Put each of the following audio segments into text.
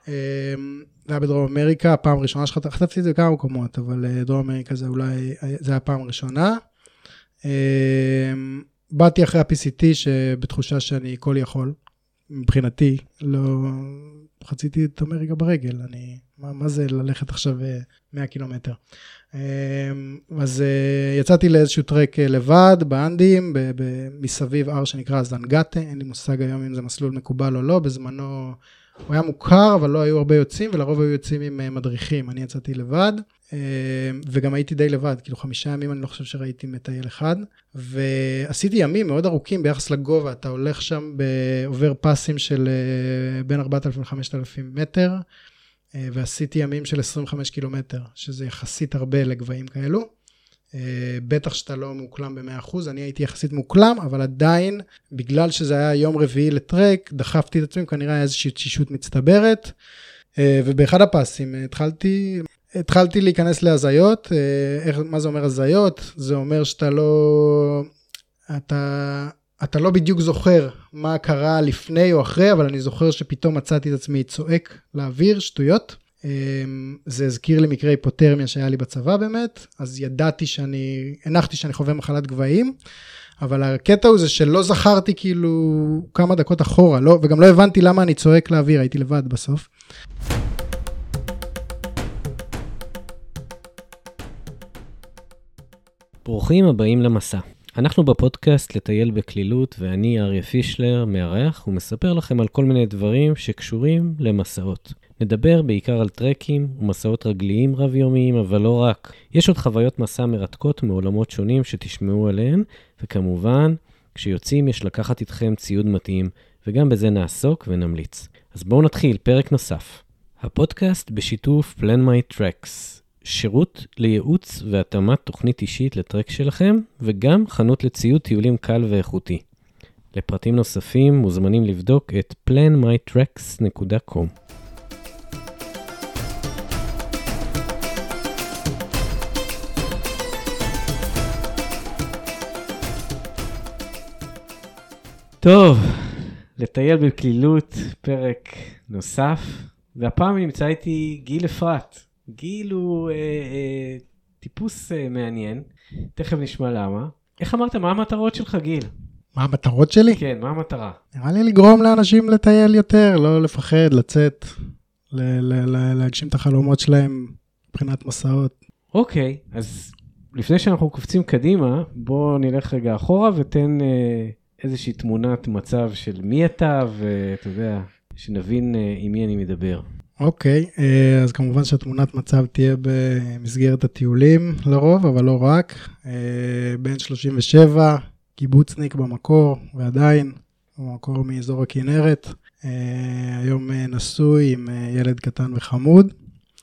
זה היה בדרום אמריקה, הפעם הראשונה שחטפתי את זה בכמה מקומות, אבל דרום אמריקה זה אולי, זה היה הפעם הראשונה. באתי אחרי ה-PCT שבתחושה שאני כל יכול, מבחינתי, לא חציתי את אמריקה ברגל, מה זה ללכת עכשיו 100 קילומטר. אז יצאתי לאיזשהו טרק לבד, באנדים, מסביב הר שנקרא זנגטה, אין לי מושג היום אם זה מסלול מקובל או לא, בזמנו הוא היה מוכר, אבל לא היו הרבה יוצאים, ולרוב היו יוצאים עם מדריכים, אני יצאתי לבד, וגם הייתי די לבד, כאילו 5 ימים אני לא חושב שראיתי מטייל אחד, ועשיתי ימים מאוד ארוכים ביחס לגובה, אתה הולך שם בעובר פסים של בין 4,000 ל-5,000 מטר, ועשיתי ימים של 25 קילומטר, שזה יחסית הרבה לגבהים כאלו, בטח שאתה לא מוקלם ב-100%, אני הייתי יחסית מוקלם, אבל עדיין, בגלל שזה היה יום רביעי לטרק, דחפתי את עצמי, כנראה היה איזושהי תשישות מצטברת, ובאחד הפסים התחלתי להיכנס להזיות. מה זה אומר הזיות? זה אומר שאתה לא בדיוק זוכר מה קרה לפני או אחרי, אבל אני זוכר שפתאום מצאתי את עצמי צועק לאוויר, שטויות. זה הזכיר לי מקרה היפותרמיה שהיה לי בצבא באמת, אז הנחתי שאני חווה מחלת גבהים, אבל הקטע הוא זה שלא זכרתי כאילו כמה דקות אחורה, וגם לא הבנתי למה אני צועק לאוויר, הייתי לבד בסוף. ברוכים הבאים למסע. אנחנו בפודקאסט לטייל בכלילות, ואני אריה פישלר, מארח, ומספר לכם על כל מיני דברים שקשורים למסעות. נדבר בעיקר על טרקים ומסעות רגליים רב-יומיים, אבל לא רק. יש עוד חוויות מסע מרתקות מעולמות שונים שתשמעו עליהן, וכמובן, כשיוצאים יש לקחת איתכם ציוד מתאים, וגם בזה נעסוק ונמליץ. אז בואו נתחיל, פרק נוסף. הפודקאסט בשיתוף Plan My Tracks, שירות לייעוץ והתאמת תוכנית אישית לטרק שלכם, וגם חנות לציוד טיולים קל ואיכותי. לפרטים נוספים מוזמנים לבדוק את planmytracks.com. טוב, לטייל בכלילות, פרק נוסף, והפעם נמצא איתי גיל אפרת. גיל הוא טיפוס מעניין, תכף נשמע למה. איך אמרת, מה המטרות שלך גיל? מה המטרות שלי? כן, מה המטרה? נראה לי לגרום לאנשים לטייל יותר, לא לפחד, לצאת, להגשים את החלומות שלהם מבחינת מסעות. אוקיי, אז לפני שאנחנו קופצים קדימה, בוא נלך רגע אחורה ותן איזושהי תמונת מצב של מי אתה, ואתה יודע, שנבין עם מי אני מדבר. אוקיי, אז כמובן שהתמונת מצב תהיה במסגרת הטיולים לרוב, אבל לא רק. בן 37, קיבוצניק במקור, ועדיין, במקור מאזור הכנרת. היום נשוי עם ילד קטן וחמוד,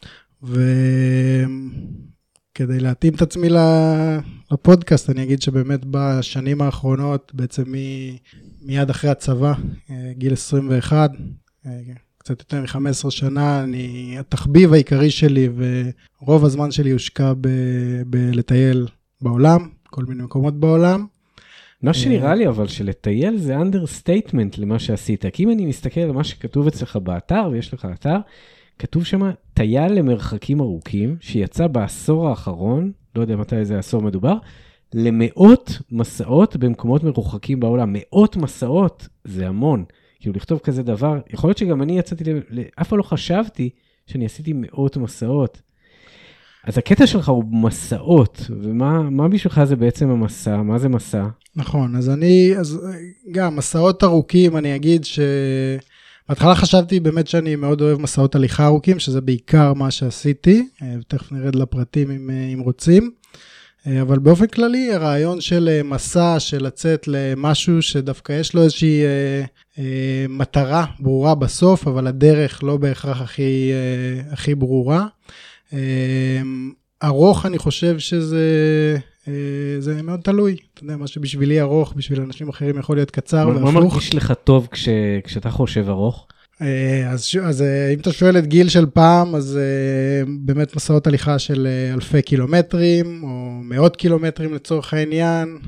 וכדי להתאים את עצמי לפודקאסט, אני אגיד שבאמת בשנים האחרונות, בעצם מיד אחרי הצבא, גיל 21, קצת יותר מ-15 שנה, התחביב העיקרי שלי ורוב הזמן שלי הושקע בלטייל בעולם, כל מיני מקומות בעולם. מה שנראה לי אבל שלטייל זה understatement למה שעשית, כי אם אני מסתכל על מה שכתוב אצלך באתר, ויש לך אתר, כתוב שם טייל למרחקים ארוכים, שיצא בעשור האחרון, לא יודע מתי איזה עשור מדובר, למאות מסעות במקומות מרוחקים בעולם. מאות מסעות זה המון. כאילו לכתוב כזה דבר, יכול להיות שגם אני יצאתי, אף פעם לא חשבתי שאני עשיתי מאות מסעות. אז הקטע שלך הוא מסעות, ומה בשבילך זה בעצם המסע? מה זה מסע? נכון, אז גם מסעות ארוכים, אני אגיד בהתחלה חשבתי באמת שאני מאוד אוהב מסעות הליכה ארוכים, שזה בעיקר מה שעשיתי, ותכף נרד לפרטים אם רוצים. אבל באופן כללי, הרעיון של מסע, של לצאת למשהו שדווקא יש לו איזושהי מטרה ברורה בסוף, אבל הדרך לא בהכרח הכי ברורה. ארוך אני חושב שזה מאוד תלוי. אתה יודע, מה שבשבילי ארוך, בשביל אנשים אחרים יכול להיות קצר והפוך. מה מרגיש לך טוב כשאתה חושב ארוך? אז אם אתה שואל את גיל של פעם, אז באמת מסעות הליכה של אלפי קילומטרים, או מאות קילומטרים לצורך העניין,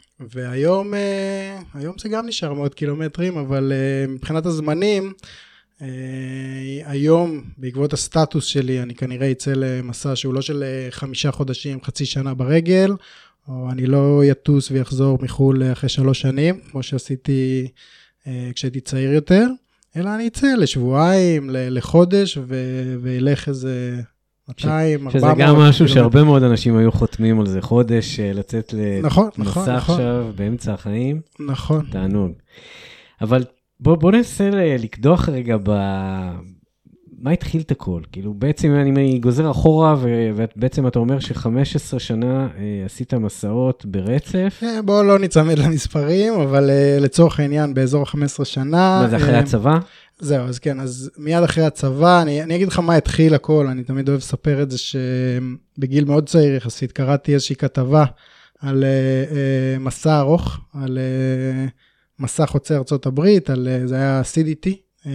והיום זה גם נשאר מאות קילומטרים, אבל מבחינת הזמנים, היום, בעקבות הסטטוס שלי, אני כנראה יצא למסע שהוא לא של 5 חודשים, חצי שנה ברגל, או אני לא יטוס ויחזור מחול אחרי 3 שנים, כמו שעשיתי כשהייתי צעיר יותר, אלא אני אצא לשבועיים, לחודש, וילך איזה 200, 400. שזה גם משהו שהרבה מאוד אנשים היו חותמים על זה, חודש לצאת למסע עכשיו, באמצע החיים. נכון. תענוג. אבל בוא ננסה לקדוח רגע מה התחיל את הכל? כאילו בעצם אני גוזר אחורה, ובעצם אתה אומר ש15 שנה עשית מסעות ברצף. בוא לא נצמד למספרים, אבל לצורך העניין באזור 15 שנה. מה זה אחרי הצבא? זהו, אז כן, אז מיד אחרי הצבא, אני אגיד לך מה התחיל הכל, אני תמיד אוהב לספר את זה שבגיל מאוד צעיר יחסית, קראתי איזושהי כתבה על מסע ארוך, על מסע חוצה ארצות הברית, זה היה CDT,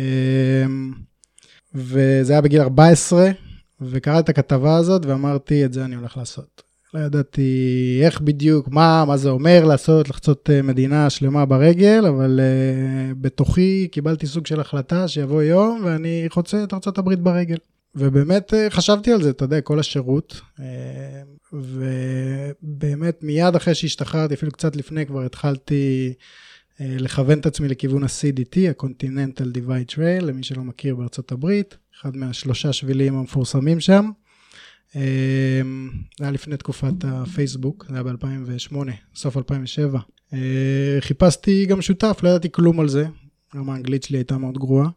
וזה היה בגיל 14, וקראתי את הכתבה הזאת ואמרתי, את זה אני הולך לעשות. לא ידעתי איך בדיוק, מה זה אומר לעשות, לחצות מדינה שלמה ברגל, אבל בתוכי קיבלתי סוג של החלטה שיבוא יום, ואני חוצה את ארצות הברית ברגל. ובאמת חשבתי על זה, אתה יודע, כל השירות, ובאמת מיד אחרי שהשתחררתי, אפילו קצת לפני כבר התחלתי לכוון את עצמי לכיוון ה-CDT, ה-Continental Divide Trail, למי שלא מכיר בארצות הברית, אחד מה3 שבילים המפורסמים שם. זה היה לפני תקופת הפייסבוק, זה היה ב-2008, סוף 2007. חיפשתי גם שותף, לא ידעתי כלום על זה, גם האנגלית שלי הייתה מאוד גרועה.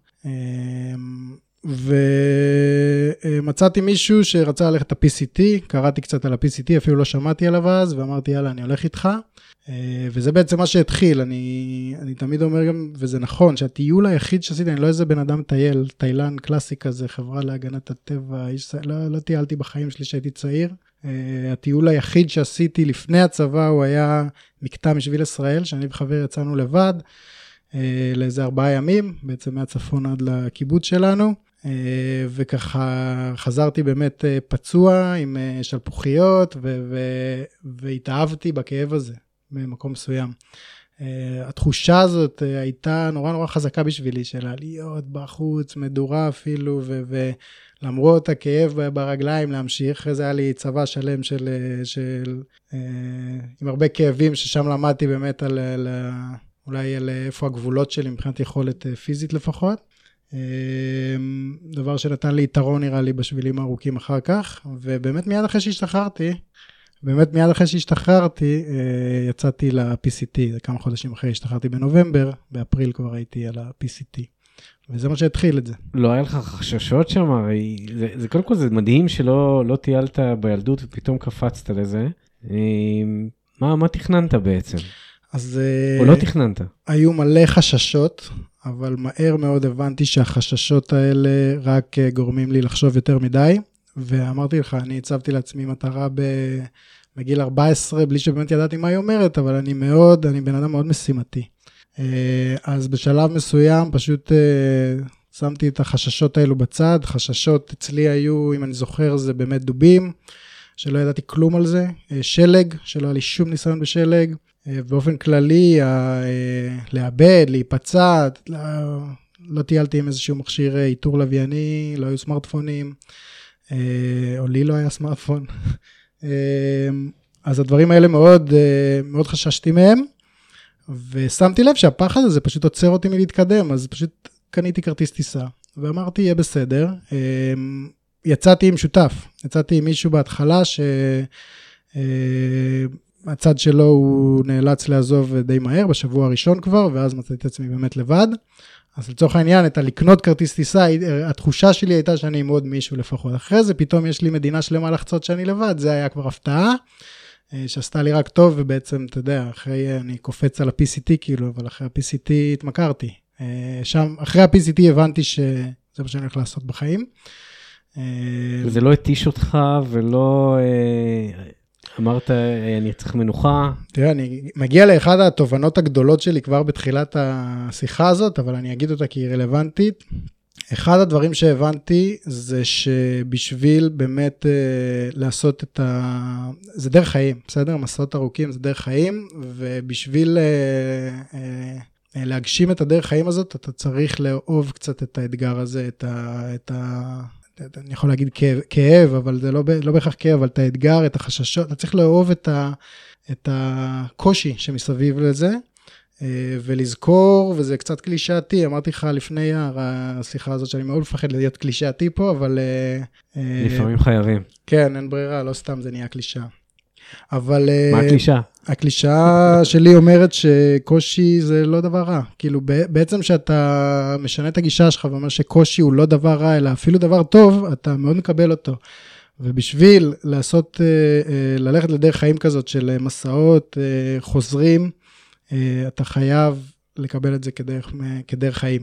ומצאתי מישהו שרצה ללכת את ה-PCT, קראתי קצת על ה-PCT, אפילו לא שמעתי עליו אז, ואמרתי יאללה אני הולך איתך. וזה בעצם מה שהתחיל, אני תמיד אומר גם, וזה נכון, שהטיול היחיד שעשיתי, אני לא איזה בן אדם טייל, טיילן קלאסי כזה, חברה להגנת הטבע, לא טיילתי בחיים שלי שהייתי צעיר, הטיול היחיד שעשיתי לפני הצבא, הוא היה מקטע משביל ישראל, שאני וחבר יצאנו לבד, לאיזה 4 ימים, בעצם מהצפון עד לקיבוץ שלנו, וככה חזרתי באמת פצוע עם שלפוחיות, והתאהבתי בכאב הזה. במקום מסוים. התחושה הזאת הייתה נורא נורא חזקה בשבילי, של להיות בחוץ, מדורה אפילו, ולמרות הכאב ברגליים להמשיך, אחרי זה היה לי צבא שלם עם הרבה כאבים, ששם למדתי באמת אולי על איפה הגבולות שלי, מבחינת יכולת פיזית לפחות. דבר שנתן לי יתרון נראה לי בשבילים הארוכים אחר כך, ובאמת מיד אחרי שהשתחררתי, יצאתי ל-PCT, זה כמה חודשים אחרי, השתחררתי בנובמבר, באפריל כבר הייתי על ה-PCT, וזה מה שהתחיל את זה. לא היה לך חששות שם? זה קודם כל זה מדהים שלא טיילת בילדות ופתאום קפצת לזה. מה תכננת בעצם? או לא תכננת? היו מלא חששות, אבל מהר מאוד הבנתי שהחששות האלה רק גורמים לי לחשוב יותר מדי, ואמרתי לך, אני הצבתי לעצמי מטרה בגיל 14, בלי שבאמת ידעתי מה היא אומרת, אבל אני בן אדם מאוד משימתי. אז בשלב מסוים פשוט שמתי את החששות האלו בצד, חששות אצלי היו, אם אני זוכר, זה באמת דובים, שלא ידעתי כלום על זה, שלג, שלא היה לי שום ניסיון בשלג, באופן כללי, לאבד, להיפצע, לא טיילתי עם איזשהו מכשיר איתור לווייני, לא היו סמארטפונים, או לי לא היה סמארטפון. אז הדברים האלה מאוד, מאוד חששתי מהם, ושמתי לב שהפחד הזה פשוט עוצר אותי מלהתקדם, אז פשוט קניתי כרטיס טיסה, ואמרתי, יהיה בסדר. יצאתי עם שותף, יצאתי עם מישהו בהתחלה, שהצד שלו הוא נאלץ לעזוב די מהר, בשבוע הראשון כבר, ואז מצאתי את עצמי באמת לבד. אז לצורך העניין, את לקנות כרטיס טיסה, התחושה שלי הייתה שאני עם עוד מישהו לפחות. אחרי זה פתאום יש לי מדינה שלמה לחצות שאני לבד, זה היה כבר הפתעה, שעשתה לי רק טוב, ובעצם, אתה יודע, אני קופץ על ה-PCT כאילו, אבל אחרי ה-PCT התמכרתי. שם, אחרי ה-PCT הבנתי שזה מה שאני הולך לעשות בחיים. וזה לא התיש אותך, ולא אמרת, אני צריך מנוחה. תראה, אני מגיע לאחד התובנות הגדולות שלי כבר בתחילת השיחה הזאת, אבל אני אגיד אותה כי היא רלוונטית. אחד הדברים שהבנתי זה שבשביל באמת לעשות זה דרך חיים, בסדר? מסעות ארוכים זה דרך חיים, ובשביל להגשים את הדרך חיים הזאת, אתה צריך לאהוב קצת את האתגר הזה, אני יכול להגיד כאב, אבל זה לא בהכרח כאב, אבל את האתגר, את החששות, אתה צריך לאהוב את הקושי שמסביב לזה, ולזכור, וזה קצת קלישאתי, אמרתי לך לפני השיחה הזאת, שאני מאוד מפחד להיות קלישאתי פה, אבל... לפעמים חייבים. כן, אין ברירה, לא סתם זה נהיה קלישאה. אבל... מה הקלישאה? הקלישאה שלי אומרת שקושי זה לא דבר רע. כאילו, בעצם שאתה משנה את הגישה שלך, ואומר שקושי הוא לא דבר רע, אלא אפילו דבר טוב, אתה מאוד מקבל אותו. ובשביל ללכת לדרך חיים כזאת של מסעות, חוזרים, אתה חייב לקבל את זה כדרך חיים.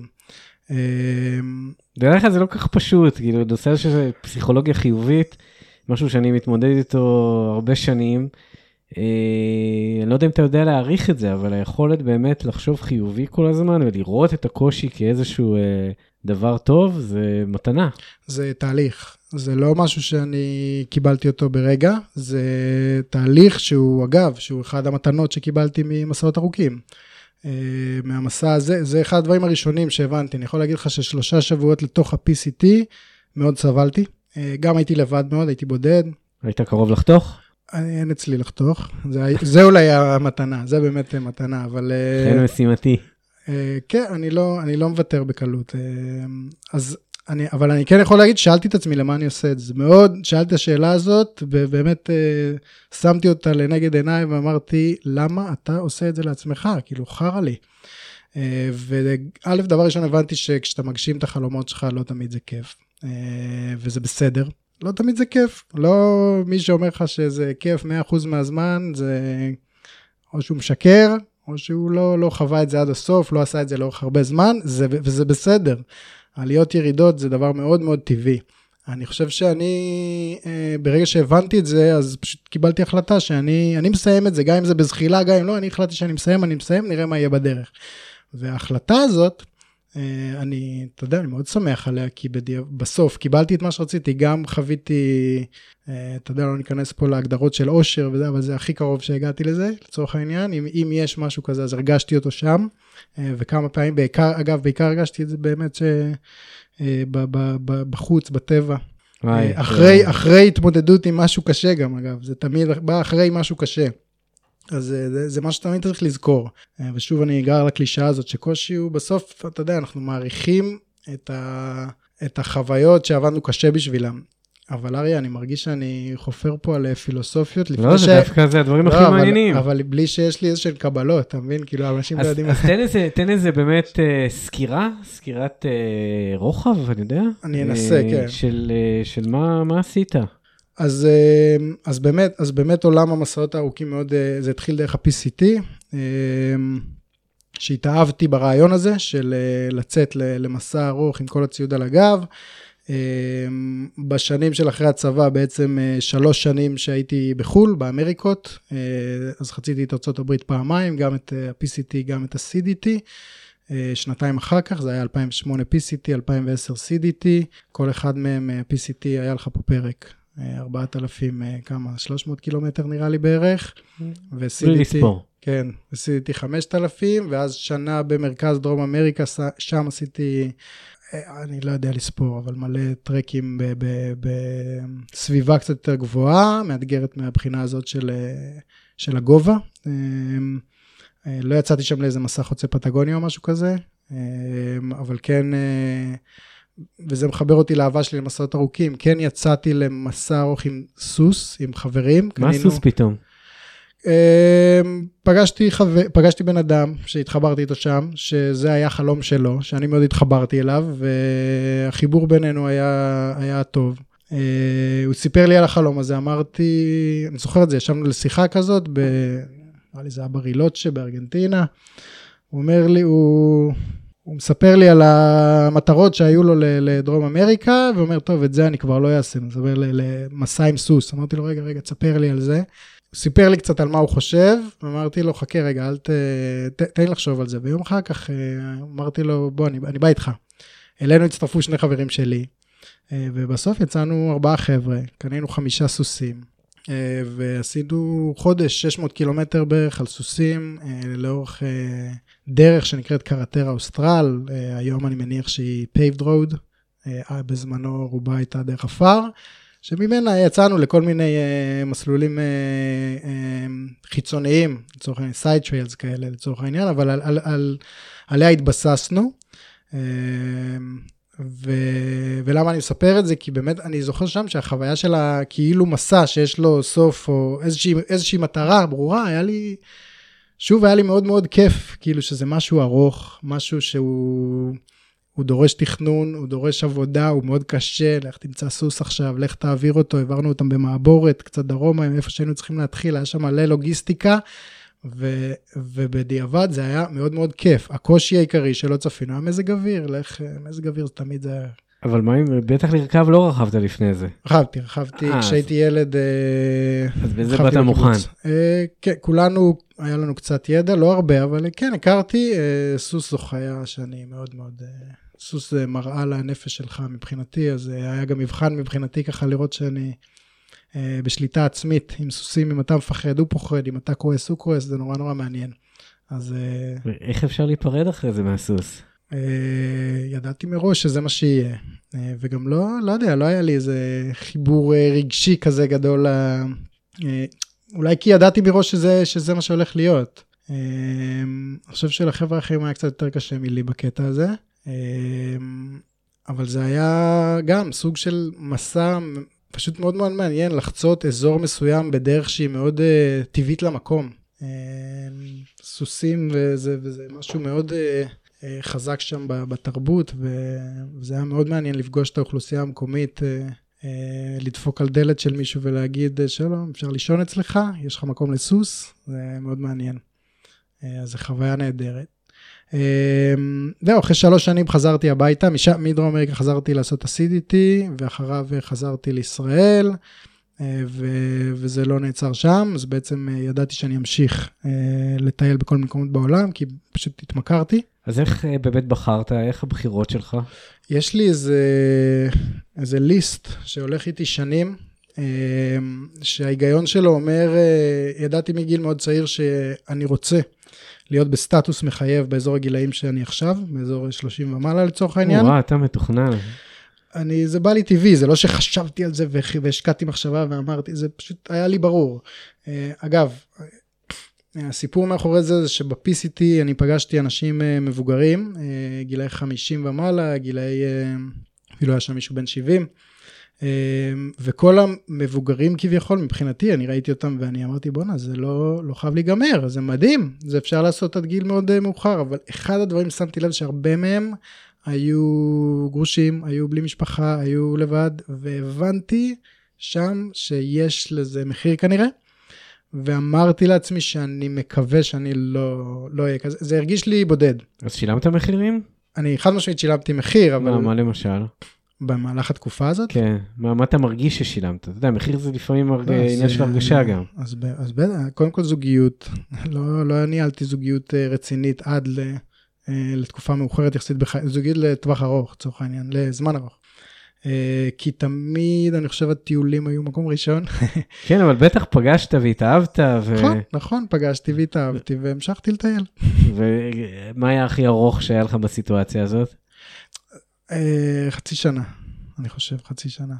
דרך כלל זה לא כך פשוט, כאילו, נושא של פסיכולוגיה חיובית, משהו שאני מתמודד איתו הרבה שנים, אני לא יודע אם אתה יודע להעריך את זה, אבל היכולת באמת לחשוב חיובי כל הזמן, ולראות את הקושי כאיזשהו דבר טוב, זה מתנה. זה תהליך, זה לא משהו שאני קיבלתי אותו ברגע, זה תהליך שהוא, אגב, שהוא אחד המתנות שקיבלתי ממסעות ארוכים. מהמסע הזה, זה אחד הדברים הראשונים שהבנתי, אני יכול להגיד לך ש3 שבועות לתוך ה-PCT, מאוד סבלתי, גם הייתי לבד מאוד, הייתי בודד. היית קרוב לחתוך? אין אצלי לחתוך, זה אולי המתנה, זה באמת מתנה, אבל... כן, משימתי. כן, אני לא מוותר בקלות, אבל אני כן יכול להגיד, שאלתי את עצמי למה אני עושה את זה, מאוד שאלתי את השאלה הזאת, ובאמת שמתי אותה לנגד עיניי, ואמרתי, למה אתה עושה את זה לעצמך? כאילו, חרה לי. וא', דבר ראשון הבנתי שכשאתה מגשים את החלומות שלך, לא תמיד זה כיף, וזה בסדר. לא תמיד זה כיף, לא מי שאומר לך שזה כיף 100% מהזמן, זה או שהוא משקר, או שהוא לא חווה את זה עד הסוף, לא עשה את זה לאורך הרבה זמן, וזה בסדר. עליות ירידות זה דבר מאוד מאוד טבעי. אני חושב שאני, ברגע שהבנתי את זה, אז פשוט קיבלתי החלטה שאני מסיים את זה, גם אם זה בזחילה, גם אם לא, אני החלטתי שאני מסיים, נראה מה יהיה בדרך. וההחלטה הזאת, אתה יודע, אני מאוד שמח עליה, כי בסוף קיבלתי את מה שרציתי, גם חוויתי, אתה יודע, לא ניכנס פה להגדרות של אושר וזה, אבל זה הכי קרוב שהגעתי לזה, לצורך העניין, אם יש משהו כזה, אז הרגשתי אותו שם, וכמה פעמים, בעיקר הרגשתי את זה באמת בחוץ, בטבע, אחרי התמודדות עם משהו קשה גם, אגב, זה תמיד בא אחרי משהו קשה. אז זה מה שתמיד צריך לזכור. ושוב אני אגר לקלישה הזאת, שקושי הוא בסוף, אתה יודע, אנחנו מעריכים את החוויות שעבדנו קשה בשבילם. אבל אריה, אני מרגיש שאני חופר פה על פילוסופיות. לא, זה דווקא זה הדברים הכי מעניינים. אבל בלי שיש לי איזושהי קבלות, אתה מבין? כאילו, אנשים לא יודעים... אז תן איזה באמת סקירת רוחב, אני יודע? אני אנסה, כן. של מה עשית? אז באמת עולם המסעות הארוכים מאוד, זה התחיל דרך ה-PCT, שהתאהבתי ברעיון הזה של לצאת למסע ארוך עם כל הציוד על הגב. בשנים של אחרי הצבא, בעצם 3 שנים שהייתי בחול, באמריקות, אז חציתי את ארצות הברית פעמיים, גם את ה-PCT, גם את ה-CDT. 2 אחר כך, זה היה 2008 PCT, 2010 CDT, כל אחד מהם PCT היה לך פה פרק. 4,000, 300 קילומטר נראה לי בערך, כן, ו-CDT 5,000, ואז שנה במרכז דרום אמריקה, שם עשיתי, אני לא יודע לספור, אבל מלא טרקים בסביבה קצת יותר גבוהה, מאתגרת מהבחינה הזאת של הגובה, לא יצאתי שם לאיזה מסע חוצה פטגוניה או משהו כזה, אבל כן... וזה מחבר אותי לאהבה שלי למסעות ארוכים, כן יצאתי למסע ארוך עם סוס, עם חברים. מה סוס פתאום? פגשתי בן אדם שהתחברתי איתו שם, שזה היה חלום שלו, שאני מאוד התחברתי אליו, והחיבור בינינו היה טוב. הוא סיפר לי על החלום הזה, אמרתי, אני זוכר את זה, ישבנו לשיחה כזאת, נראה לי זה היה ברילוצ'ה בארגנטינה, הוא אומר לי, הוא מספר לי על המטרות שהיו לו לדרום אמריקה, ואומר, טוב, את זה אני כבר לא אעשה, הוא מספר למסע עם סוס, אמרתי לו, רגע, תספר לי על זה, הוא סיפר לי קצת על מה הוא חושב, ואמרתי לו, חכה רגע, תן לחשוב על זה, ויום אחר כך אמרתי לו, בוא, אני בא איתך, אלינו הצטרפו 2 חברים שלי, ובסוף יצאנו 4 חבר'ה, קנינו 5 סוסים, ועשינו חודש 600 קילומטר בערך על סוסים, לאורך דרך שנקראת קרטרה אוסטרל, היום אני מניח שהיא paved road, בזמנו רובה הייתה דרך אפר, שממנה יצאנו לכל מיני מסלולים חיצוניים, לצורך העניין, side trails כאלה לצורך העניין, אבל עליה התבססנו, ולמה אני מספר את זה? כי באמת אני זוכר שם שהחוויה של כאילו מסע שיש לו סוף, או איזושהי מטרה ברורה, היה לי מאוד מאוד כיף, כאילו שזה משהו ארוך, משהו שהוא דורש תכנון, הוא דורש עבודה, הוא מאוד קשה, לך תמצא סוס עכשיו, לך תעביר אותו, העברנו אותם במעבורת, קצת דרומה, איפה שהיינו צריכים להתחיל, היה שם מלא לוגיסטיקה, ובדיעבד זה היה מאוד מאוד כיף. הקושי העיקרי שלא צפינו, היה מזג אוויר, מזג אוויר זה תמיד זה היה... אבל מה אם בטח לרכב לא רכבת לפני זה? רכבתי, כשהייתי ילד... אז בזה באת מוכן. כן, כולנו, היה לנו קצת ידע, לא הרבה, אבל כן, הכרתי, סוס זו חיה שאני מאוד מאוד... סוס זה מראה לנפש שלך מבחינתי, אז היה גם מבחן מבחינתי ככה לראות שאני בשליטה עצמית עם סוסים, אם אתה מפחד הוא פוחד, אם אתה כועס הוא כועס, זה נורא נורא מעניין. אז... איך אפשר להיפרד אחרי זה מהסוס? ידעתי מראש שזה מה שיהיה, וגם לא יודע, לא היה לי איזה חיבור רגשי כזה גדול, אולי כי ידעתי מראש שזה מה שהולך להיות. אני חושב שלחבר'ה האחרים היה קצת יותר קשה מלי בקטע הזה, אבל זה היה גם סוג של מסע פשוט מאוד מאוד מעניין, לחצות אזור מסוים בדרך שהיא מאוד טבעית למקום. סוסים וזה משהו מאוד חזק שם בתרבות, וזה היה מאוד מעניין לפגוש את האוכלוסייה המקומית, לדפוק על דלת של מישהו ולהגיד, שלום, אפשר לישון אצלך, יש לך מקום לסוס, זה מאוד מעניין. אז זו חוויה נהדרת. זהו, אחרי 3 שנים חזרתי הביתה, מדרום אמריקה חזרתי לעשות ה-CDT, ואחריו חזרתי לישראל, וזה לא נעצר שם, אז בעצם ידעתי שאני אמשיך לטייל בכל מקומות בעולם, כי פשוט התמכרתי. אז איך באמת בחרת? איך הבחירות שלך? יש לי איזה ליסט שהולך איתי שנים, שההיגיון שלו אומר, ידעתי מגיל מאוד צעיר שאני רוצה להיות בסטטוס מחייב באזור הגילאים שאני עכשיו, באזור 30 ומעלה לצורך העניין. אתה מתוכנן. זה בא לי טבעי, זה לא שחשבתי על זה והשקעתי מחשבה ואמרתי, זה פשוט היה לי ברור. אגב, הסיפור מאחורי זה שב-PCT אני פגשתי אנשים מבוגרים, גילאי 50 ומעלה, גילאי, אפילו היה שם מישהו בן 70, וכל המבוגרים כביכול, מבחינתי, אני ראיתי אותם ואני אמרתי, בונה, זה לא חייב להיגמר, זה מדהים, זה אפשר לעשות עד גיל מאוד מאוחר, אבל אחד הדברים שמתי לב שהרבה מהם היו גרושים, היו בלי משפחה, היו לבד, והבנתי שם שיש לזה מחיר כנראה, ואמרתי לעצמי שאני מקווה שאני לא אהיה כזה, זה הרגיש לי בודד. אז שילמת מחירים? אני חד משמעית שילמתי מחיר, אבל... מה למשל? במהלך התקופה הזאת? כן, מה אתה מרגיש ששילמת? אתה יודע, מחיר זה לפעמים עניין של הרגשה גם. אז קודם כל זוגיות, לא ניהלתי זוגיות רצינית עד לתקופה מאוחרת יחסית, זוגיות לטווח ארוך, צורך העניין, לזמן ארוך. כי תמיד, אני חושב, הטיולים היו מקום ראשון. כן, אבל בטח פגשת והתאהבת. נכון, פגשתי והתאהבתי והמשכתי לטייל. ומה היה הכי ארוך שהיה לך בסיטואציה הזאת? חצי שנה, אני חושב, חצי שנה.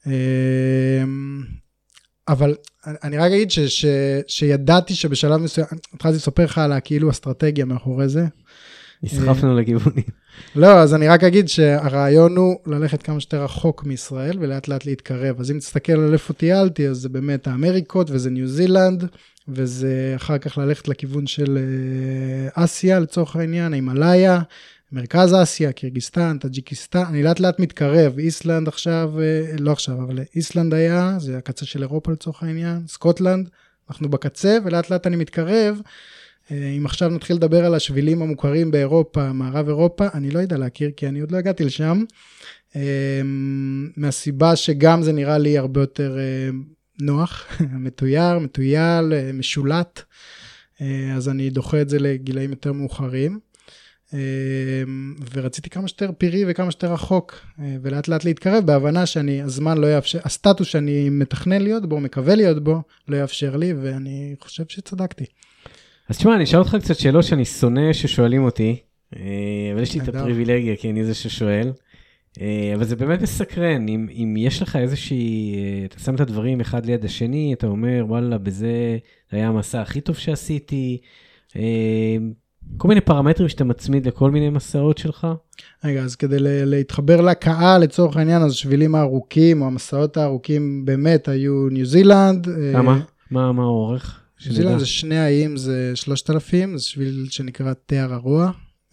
אבל אני רק אגיד שידעתי שבשלב מסוים, התחלתי לספר לך על כאילו אסטרטגיה מאחורי זה. נסחפנו לכיוונים. לא, אז אני רק אגיד שהרעיון הוא ללכת כמה שיותר רחוק מישראל, ולאט לאט להתקרב. אז אם תסתכל על איפה טיילתי, אז זה באמת האמריקות, וזה ניו זילנד, וזה אחר כך ללכת לכיוון של אסיה, לצורך העניין, הימלאיה, מרכז אסיה, קירגיסטן, טאג'יקיסטן, אני לאט לאט מתקרב, איסלנד עכשיו, לא עכשיו, אבל איסלנד היה, זה הקצה של אירופה לצורך העניין, סקוטלנד, אנחנו בקצה, ולאט לאט אני מתקרב, אם עכשיו נתחיל לדבר על השבילים המוכרים באירופה, מערב אירופה, אני לא יודע להכיר, כי אני עוד לא הגעתי לשם, מהסיבה שגם זה נראה לי הרבה יותר נוח, מתויר, מטויל, משולט, אז אני דוחה את זה לגילאים יותר מאוחרים, ורציתי כמה שיותר פירי וכמה שיותר רחוק, ולאט לאט להתקרב, בהבנה הזמן לא יאפשר, הסטטוס שאני מתכנן להיות בו, מקווה להיות בו, לא יאפשר לי, ואני חושב שצדקתי. אז תשמע, אני אשאל אותך קצת שאלות שאני שונא ששואלים אותי, אבל יש לי את הפריבילגיה, כי אני זה ששואל, אבל זה באמת מסקרן, אם יש לך איזושהי, אתה שם את הדברים אחד ליד השני, אתה אומר, וואלה, בזה היה המסע הכי טוב שעשיתי, כל מיני פרמטרים שאתה מצמיד לכל מיני מסעות שלך? רגע, אז כדי להתחבר לקהל, לצורך העניין, אז השבילים הארוכים, או המסעות הארוכים באמת היו ניו זילנד. כמה? מה האורך? ניו זילנד זה 2 האיים, זה 3,000, זה שביל שנקרא תיאר הרוע.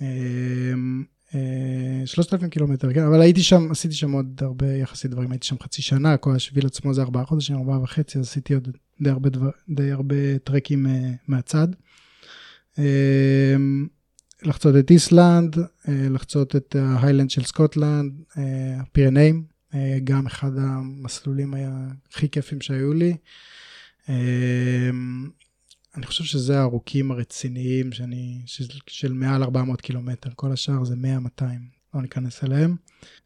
3,000 קילומטר, כן, אבל הייתי שם, עשיתי שם עוד הרבה יחסית דברים, הייתי שם חצי שנה, כל השביל עצמו זה 4 חודשים, 4.5, אז עשיתי עוד די הרבה טרקים מהצד. לחצות את איסלנד, לחצות את ההיילנד של סקוטלנד, הפירנאים, גם אחד המסלולים הכי כיפים שהיו לי. אני חושב שזה הארוכים הרציניים של מעל 400 קילומטר, כל השאר זה 100-200, לא ניכנס אליהם.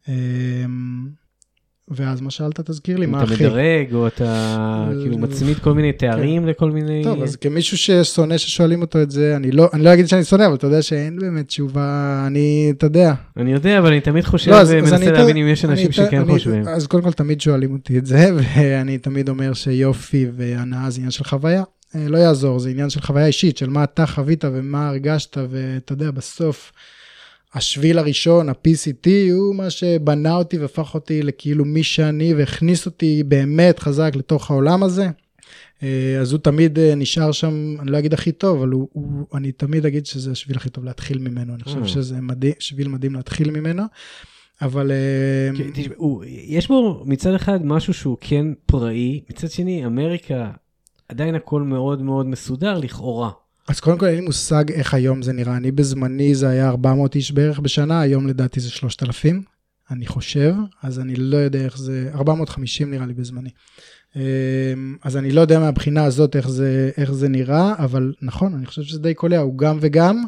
ואז מה שאלת, תזכיר לי, מה הכי? אתה מדרג, או אתה כאילו מצמיד כל מיני תארים לכל מיני... טוב, אז כמישהו ששונא ששואלים אותו את זה, אני לא אגיד שאני שונא, אבל אתה יודע שאין באמת תשובה, אתה יודע. אני יודע, אבל אני תמיד חושב ומנסה להבין אם יש אנשים שכן חושבים. אז קודם כל תמיד שואלים אותי את זה, ואני תמיד אומר שיופי והנאה זה עניין של חוויה. לא יעזור, זה עניין של חוויה אישית, של מה אתה חווית ומה הרגשת, ואתה יודע, בסוף... השביל הראשון, ה-PCT, הוא מה שבנה אותי והפך אותי לכאילו מי שאני, והכניס אותי באמת חזק לתוך העולם הזה. אז הוא תמיד נשאר שם, אני לא אגיד הכי טוב, אבל אני תמיד אגיד שזה השביל הכי טוב להתחיל ממנו. אני חושב שזה שביל מדהים להתחיל ממנו. אבל... יש בו מצד אחד משהו שהוא כן פראי, מצד שני, אמריקה, עדיין הכל מאוד מאוד מסודר, לכאורה. אז קודם כל אין לי מושג איך היום זה נראה, אני בזמני זה היה 400 איש בערך בשנה, היום לדעתי זה 3,000, אני חושב, אז אני לא יודע איך זה, 450 נראה לי בזמני. אז אני לא יודע מהבחינה הזאת איך זה נראה, אבל נכון, אני חושב שזה די קולע, הוא גם וגם,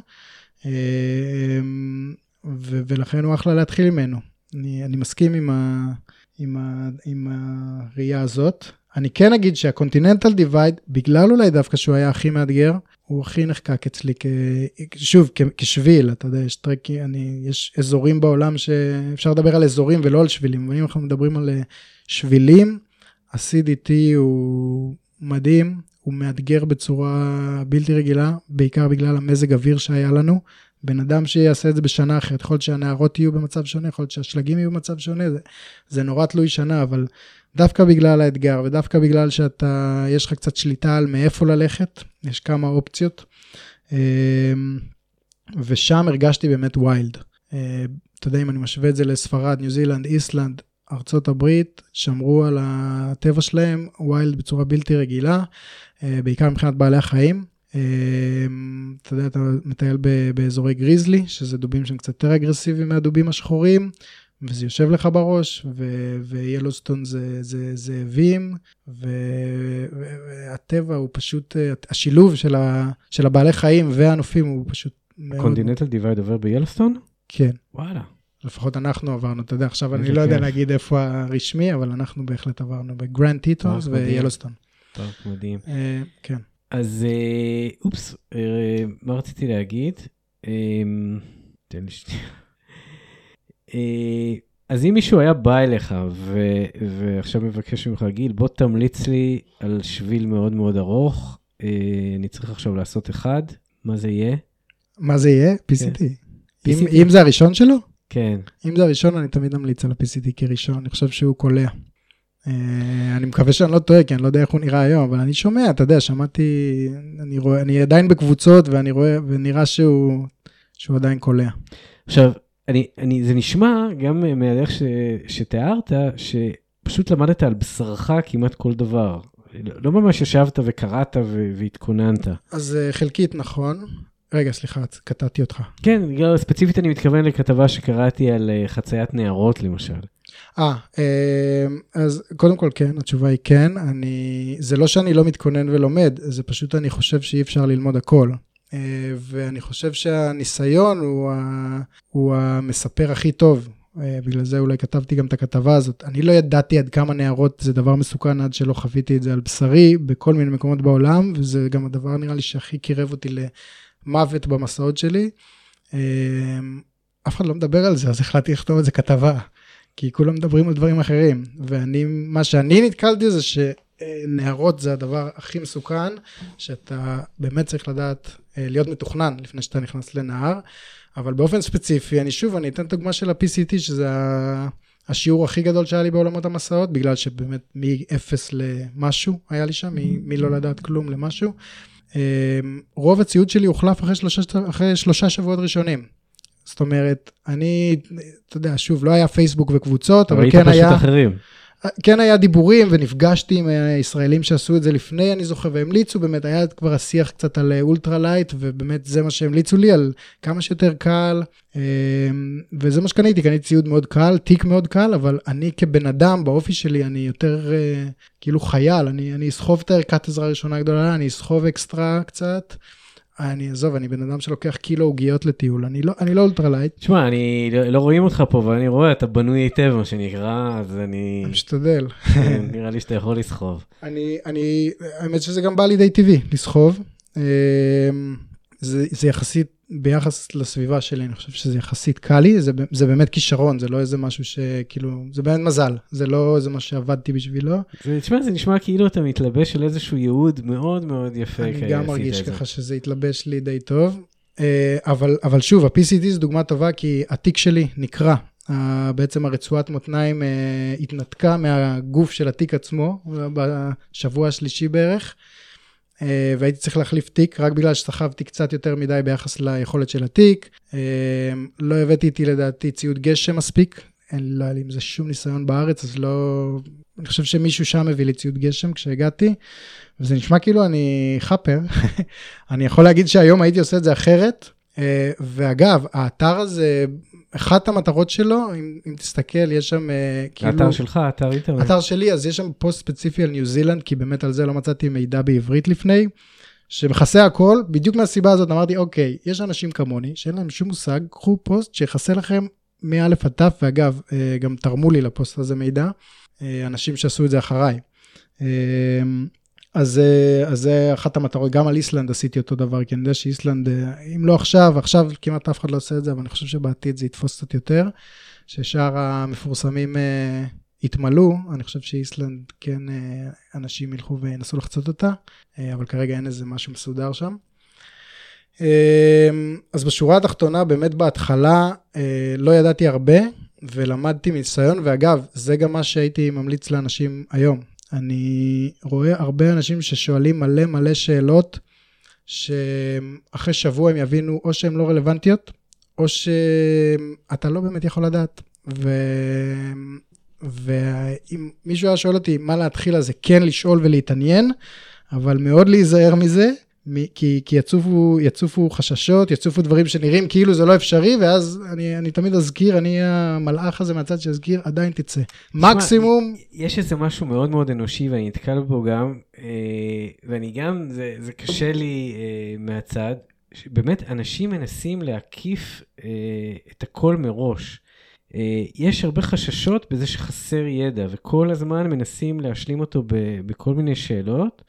ולכן הוא אחלה להתחיל ממנו. אני מסכים עם הראייה הזאת. אני כן אגיד שהקונטיננטל דיווייד, בגלל אולי דווקא שהוא היה הכי מאתגר, הוא הכי נחקק אצלי, שוב, כשביל, אתה יודע, יש אזורים בעולם שאפשר לדבר על אזורים ולא על שבילים, ואם אנחנו מדברים על שבילים, ה-CDT הוא מדהים, הוא מאתגר בצורה בלתי רגילה, בעיקר בגלל המזג אוויר שהיה לנו, בן אדם שיעשה את זה בשנה אחרת, יכול להיות שהנערות יהיו במצב שונה, יכול להיות שהשלגים יהיו במצב שונה, זה נורא תלוי שנה, אבל דווקא בגלל האתגר, ודווקא בגלל יש לך קצת שליטה על מאיפה ללכת, יש כמה אופציות, ושם הרגשתי באמת ווילד. אתה יודע, אם אני משווה את זה לספרד, ניו זילנד, איסלנד, ארצות הברית, שמרו על הטבע שלהם, ווילד בצורה בלתי רגילה, בעיקר מבחינת בעלי החיים. אתה יודע, אתה מטייל באזורי גריזלי, שזה דובים שהם קצת יותר אגרסיביים מהדובים השחורים, וזה יושב לך בראש, ויילוסטון זה זאבים, והטבע הוא פשוט, השילוב של הבעלי חיים והנופים הוא פשוט מאוד... קונטיננטל דיווייד עובר ביילוסטון? כן. וואלה. לפחות אנחנו עברנו, אתה יודע, עכשיו אני לא יודע להגיד איפה הרשמי, אבל אנחנו בהחלט עברנו בגרנד טיטוס ויילוסטון. טוב, מדהים. כן. אז, אופס, מה רציתי להגיד? תן לי שנייה. אז אם מישהו היה בא אליך, ועכשיו מבקש ממך, גיל, בוא תמליץ לי על שביל מאוד מאוד ארוך, אני צריך עכשיו לעשות אחד, מה זה יהיה? מה זה יהיה? PCT. אם זה הראשון שלו? כן. אם זה הראשון, אני תמיד אמליץ על ה-PCT כראשון, אני חושב שהוא קולע. אני מקווה שאני לא טועה, כי אני לא יודע איך הוא נראה היום, אבל אני שומע, אתה יודע, שמעתי, אני עדיין בקבוצות, ואני רואה, ונראה שהוא עדיין קולע. עכשיו, זה נשמע גם מהדרך שתיארת, שפשוט למדת על בשרך כמעט כל דבר. לא ממש ישבת וקראת והתכוננת. אז חלקית נכון. רגע, סליחה, קטעתי אותך. כן, ספציפית אני מתכוון לכתבה שקראתי על חציית נערות למשל. אז קודם כל כן, התשובה היא כן. זה לא שאני לא מתכונן ולומד, זה פשוט אני חושב שאי אפשר ללמוד הכל. ואני חושב שהניסיון הוא המספר הכי טוב, בגלל זה אולי כתבתי גם את הכתבה הזאת. אני לא ידעתי עד כמה נערות זה דבר מסוכן עד שלא חוויתי את זה על בשרי, בכל מיני מקומות בעולם, וזה גם הדבר נראה לי שהכי קירב אותי למוות במסעות שלי. אף אחד לא מדבר על זה, אז החלטתי לכתוב את זה כתבה, כי כולם מדברים על דברים אחרים, מה שאני נתקלתי זה שנערות זה הדבר הכי מסוכן, שאתה באמת צריך לדעת להיות מתוכנן לפני שאתה נכנס לנער, אבל באופן ספציפי, אני אתן דוגמה של ה-PCT, שזה השיעור הכי גדול שהיה לי בעולמות המסעות, בגלל שבאמת מ-0 למשהו היה לי שם, מלא לדעת כלום למשהו. רוב הציוד שלי הוחלף אחרי 3 שבועות ראשונים. זאת אומרת, אתה יודע, שוב, לא היה פייסבוק וקבוצות, אבל כן היה דיבורים, ונפגשתי עם הישראלים שעשו את זה לפני, אני זוכר, והמליצו, באמת היה כבר השיח קצת על אולטרה לייט, ובאמת זה מה שהמליצו לי, על כמה שיותר קל, וזה מה שקניתי, קניתי ציוד מאוד קל, תיק מאוד קל, אבל אני כבן אדם, באופי שלי, אני יותר כאילו חייל, אני אסחוב את הערכת עזרה ראשונה גדולה, אני אסחוב אקסטרה קצת, אני בן אדם שלוקח קילו עוגיות לטיול, אני לא אולטרה לייט. תשמע, אני לא רואים אותך פה, ואני רואה, אתה בנוי היטב, מה שנקרא, אז אני משתדל. נראה לי שאתה יכול לסחוב. האמת שזה גם בא לידי טבעי, לסחוב. זה יחסית, ביחס לסביבה שלי, אני חושב שזה יחסית קל לי, זה באמת כישרון, זה לא איזה משהו שכאילו, זה באמת מזל, זה לא איזה מה שעבדתי בשבילו. תשמע, זה נשמע כאילו אתה מתלבש על איזשהו ייעוד מאוד מאוד יפה. אני גם מרגיש ככה שזה יתלבש לי די טוב, אבל שוב, ה-PCT זה דוגמה טובה, כי התיק שלי נקרא, בעצם הרצועת מותניים התנתקה מהגוף של התיק עצמו, בשבוע השלישי בערך, והייתי צריך להחליף תיק, רק בגלל שסחבתי קצת יותר מדי ביחס ליכולת של התיק, לא הבאתי איתי לדעתי ציוד גשם מספיק, לא היה לי עם זה שום ניסיון בארץ, אז לא, אני חושב שמישהו שם הביא לי ציוד גשם כשהגעתי, וזה נשמע כאילו אני חפר, אני יכול להגיד שהיום הייתי עושה את זה אחרת, ואגב, האתר הזה, אחת המטרות שלו, אם תסתכל, יש שם כאילו... האתר שלך, האתר אינטרנט. האתר שלי, אז יש שם פוסט ספציפי על ניו זילנד, כי באמת על זה לא מצאתי מידע בעברית לפני, שמחסה הכל, בדיוק מהסיבה הזאת אמרתי, אוקיי, יש אנשים כמוני, שאין להם שום מושג, קחו פוסט שיחסה לכם מאלף עד תף, ואגב, גם תרמו לי לפוסט הזה מידע, אנשים שעשו את זה אחריי. אז זה אחת המטרות, גם על איסלנד עשיתי אותו דבר, כי אני יודע שאיסלנד, אם לא עכשיו כמעט אף אחד לא עושה את זה, אבל אני חושב שבעתיד זה יתפוס קצת יותר, ששאר המפורסמים יתמלאו, אני חושב שאיסלנד כן אנשים ילכו וינסו לחצות אותה, אבל כרגע אין איזה משהו מסודר שם. אז בשורה התחתונה, באמת בהתחלה לא ידעתי הרבה, ולמדתי מניסיון, ואגב, זה גם מה שהייתי ממליץ לאנשים היום. אני רואה הרבה אנשים ששואלים מלא שאלות, שאחרי שבוע הם יבינו או שהן לא רלוונטיות, או שאתה לא באמת יכול לדעת. ואם מישהו היה שואל אותי מה להתחיל, אז זה כן לשאול ולהתעניין, אבל מאוד להיזהר מזה, כי יצופו חששות, יצופו דברים שנראים כאילו זה לא אפשרי, ואז אני תמיד אזכיר, אני המלאך הזה מהצד שאזכיר, עדיין תצא. מקסימום... יש איזה משהו מאוד מאוד אנושי, ואני נתקל בו גם, ואני גם, זה קשה לי מהצד, באמת אנשים מנסים להקיף את הכל מראש. יש הרבה חששות בזה שחסר ידע, וכל הזמן מנסים להשלים אותו בכל מיני שאלות,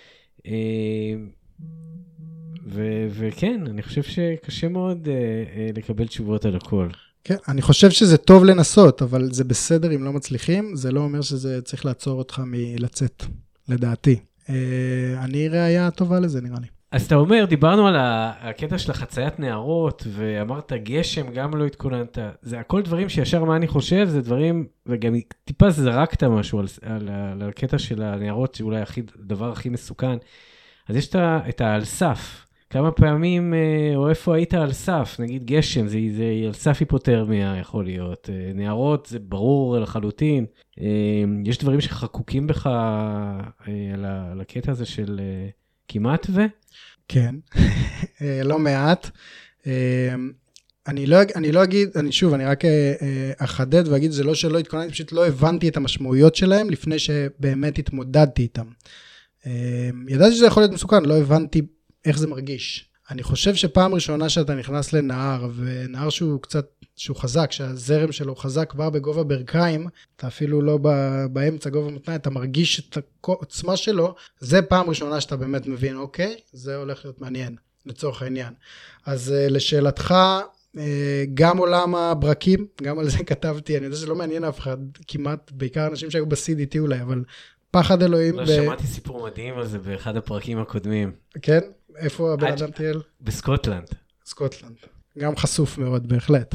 וכן, אני חושב שקשה מאוד לקבל תשובות על הכל. כן, אני חושב שזה טוב לנסות, אבל זה בסדר אם לא מצליחים, זה לא אומר שזה צריך לעצור אותך מלצאת, לדעתי. אני ראייה טובה לזה, נראה לי. אז אתה אומר, דיברנו על הקטע של החציית נערות, ואמרת גשם, גם לא התכוננת. זה הכל דברים שישר מה אני חושב, זה דברים, וגם טיפה זרקת משהו על הקטע של הנערות, שאולי הדבר הכי מסוכן. אז יש את על סף. כמה פעמים, או איפה היית על סף? נגיד גשם, זה על סף היפותרמיה יכול להיות. נערות, זה ברור לחלוטין. יש דברים שחקוקים בך על הקטע הזה של כמעט ו? כן, לא מעט. אני לא אגיד, אני רק אחדד ואגיד, זה לא שלא התכוננתי, פשוט לא הבנתי את המשמעויות שלהם, לפני שבאמת התמודדתי איתם. ידעתי שזה יכול להיות מסוכן, לא הבנתי איך זה מרגיש. אני חושב שפעם ראשונה שאתה נכנס לנהר, ונהר שהוא חזק, שהזרם שלו חזק כבר בגובה ברכיים, אתה אפילו לא באמצע גובה מותניים, אתה מרגיש את העוצמה שלו, זה פעם ראשונה שאתה באמת מבין, אוקיי, זה הולך להיות מעניין, לצורך העניין. אז לשאלתך, גם עולם הברקים, גם על זה כתבתי, אני יודע שזה לא מעניין אף אחד, כמעט, בעיקר אנשים שהיו ב-CDT אולי, אבל פחד אלוהים. לא, שמעתי סיפור מדהים על זה באחד הפרקים הקודמים. כן? איפה הבן אדם טייל? בסקוטלנד. סקוטלנד. גם חשוף מאוד, בהחלט.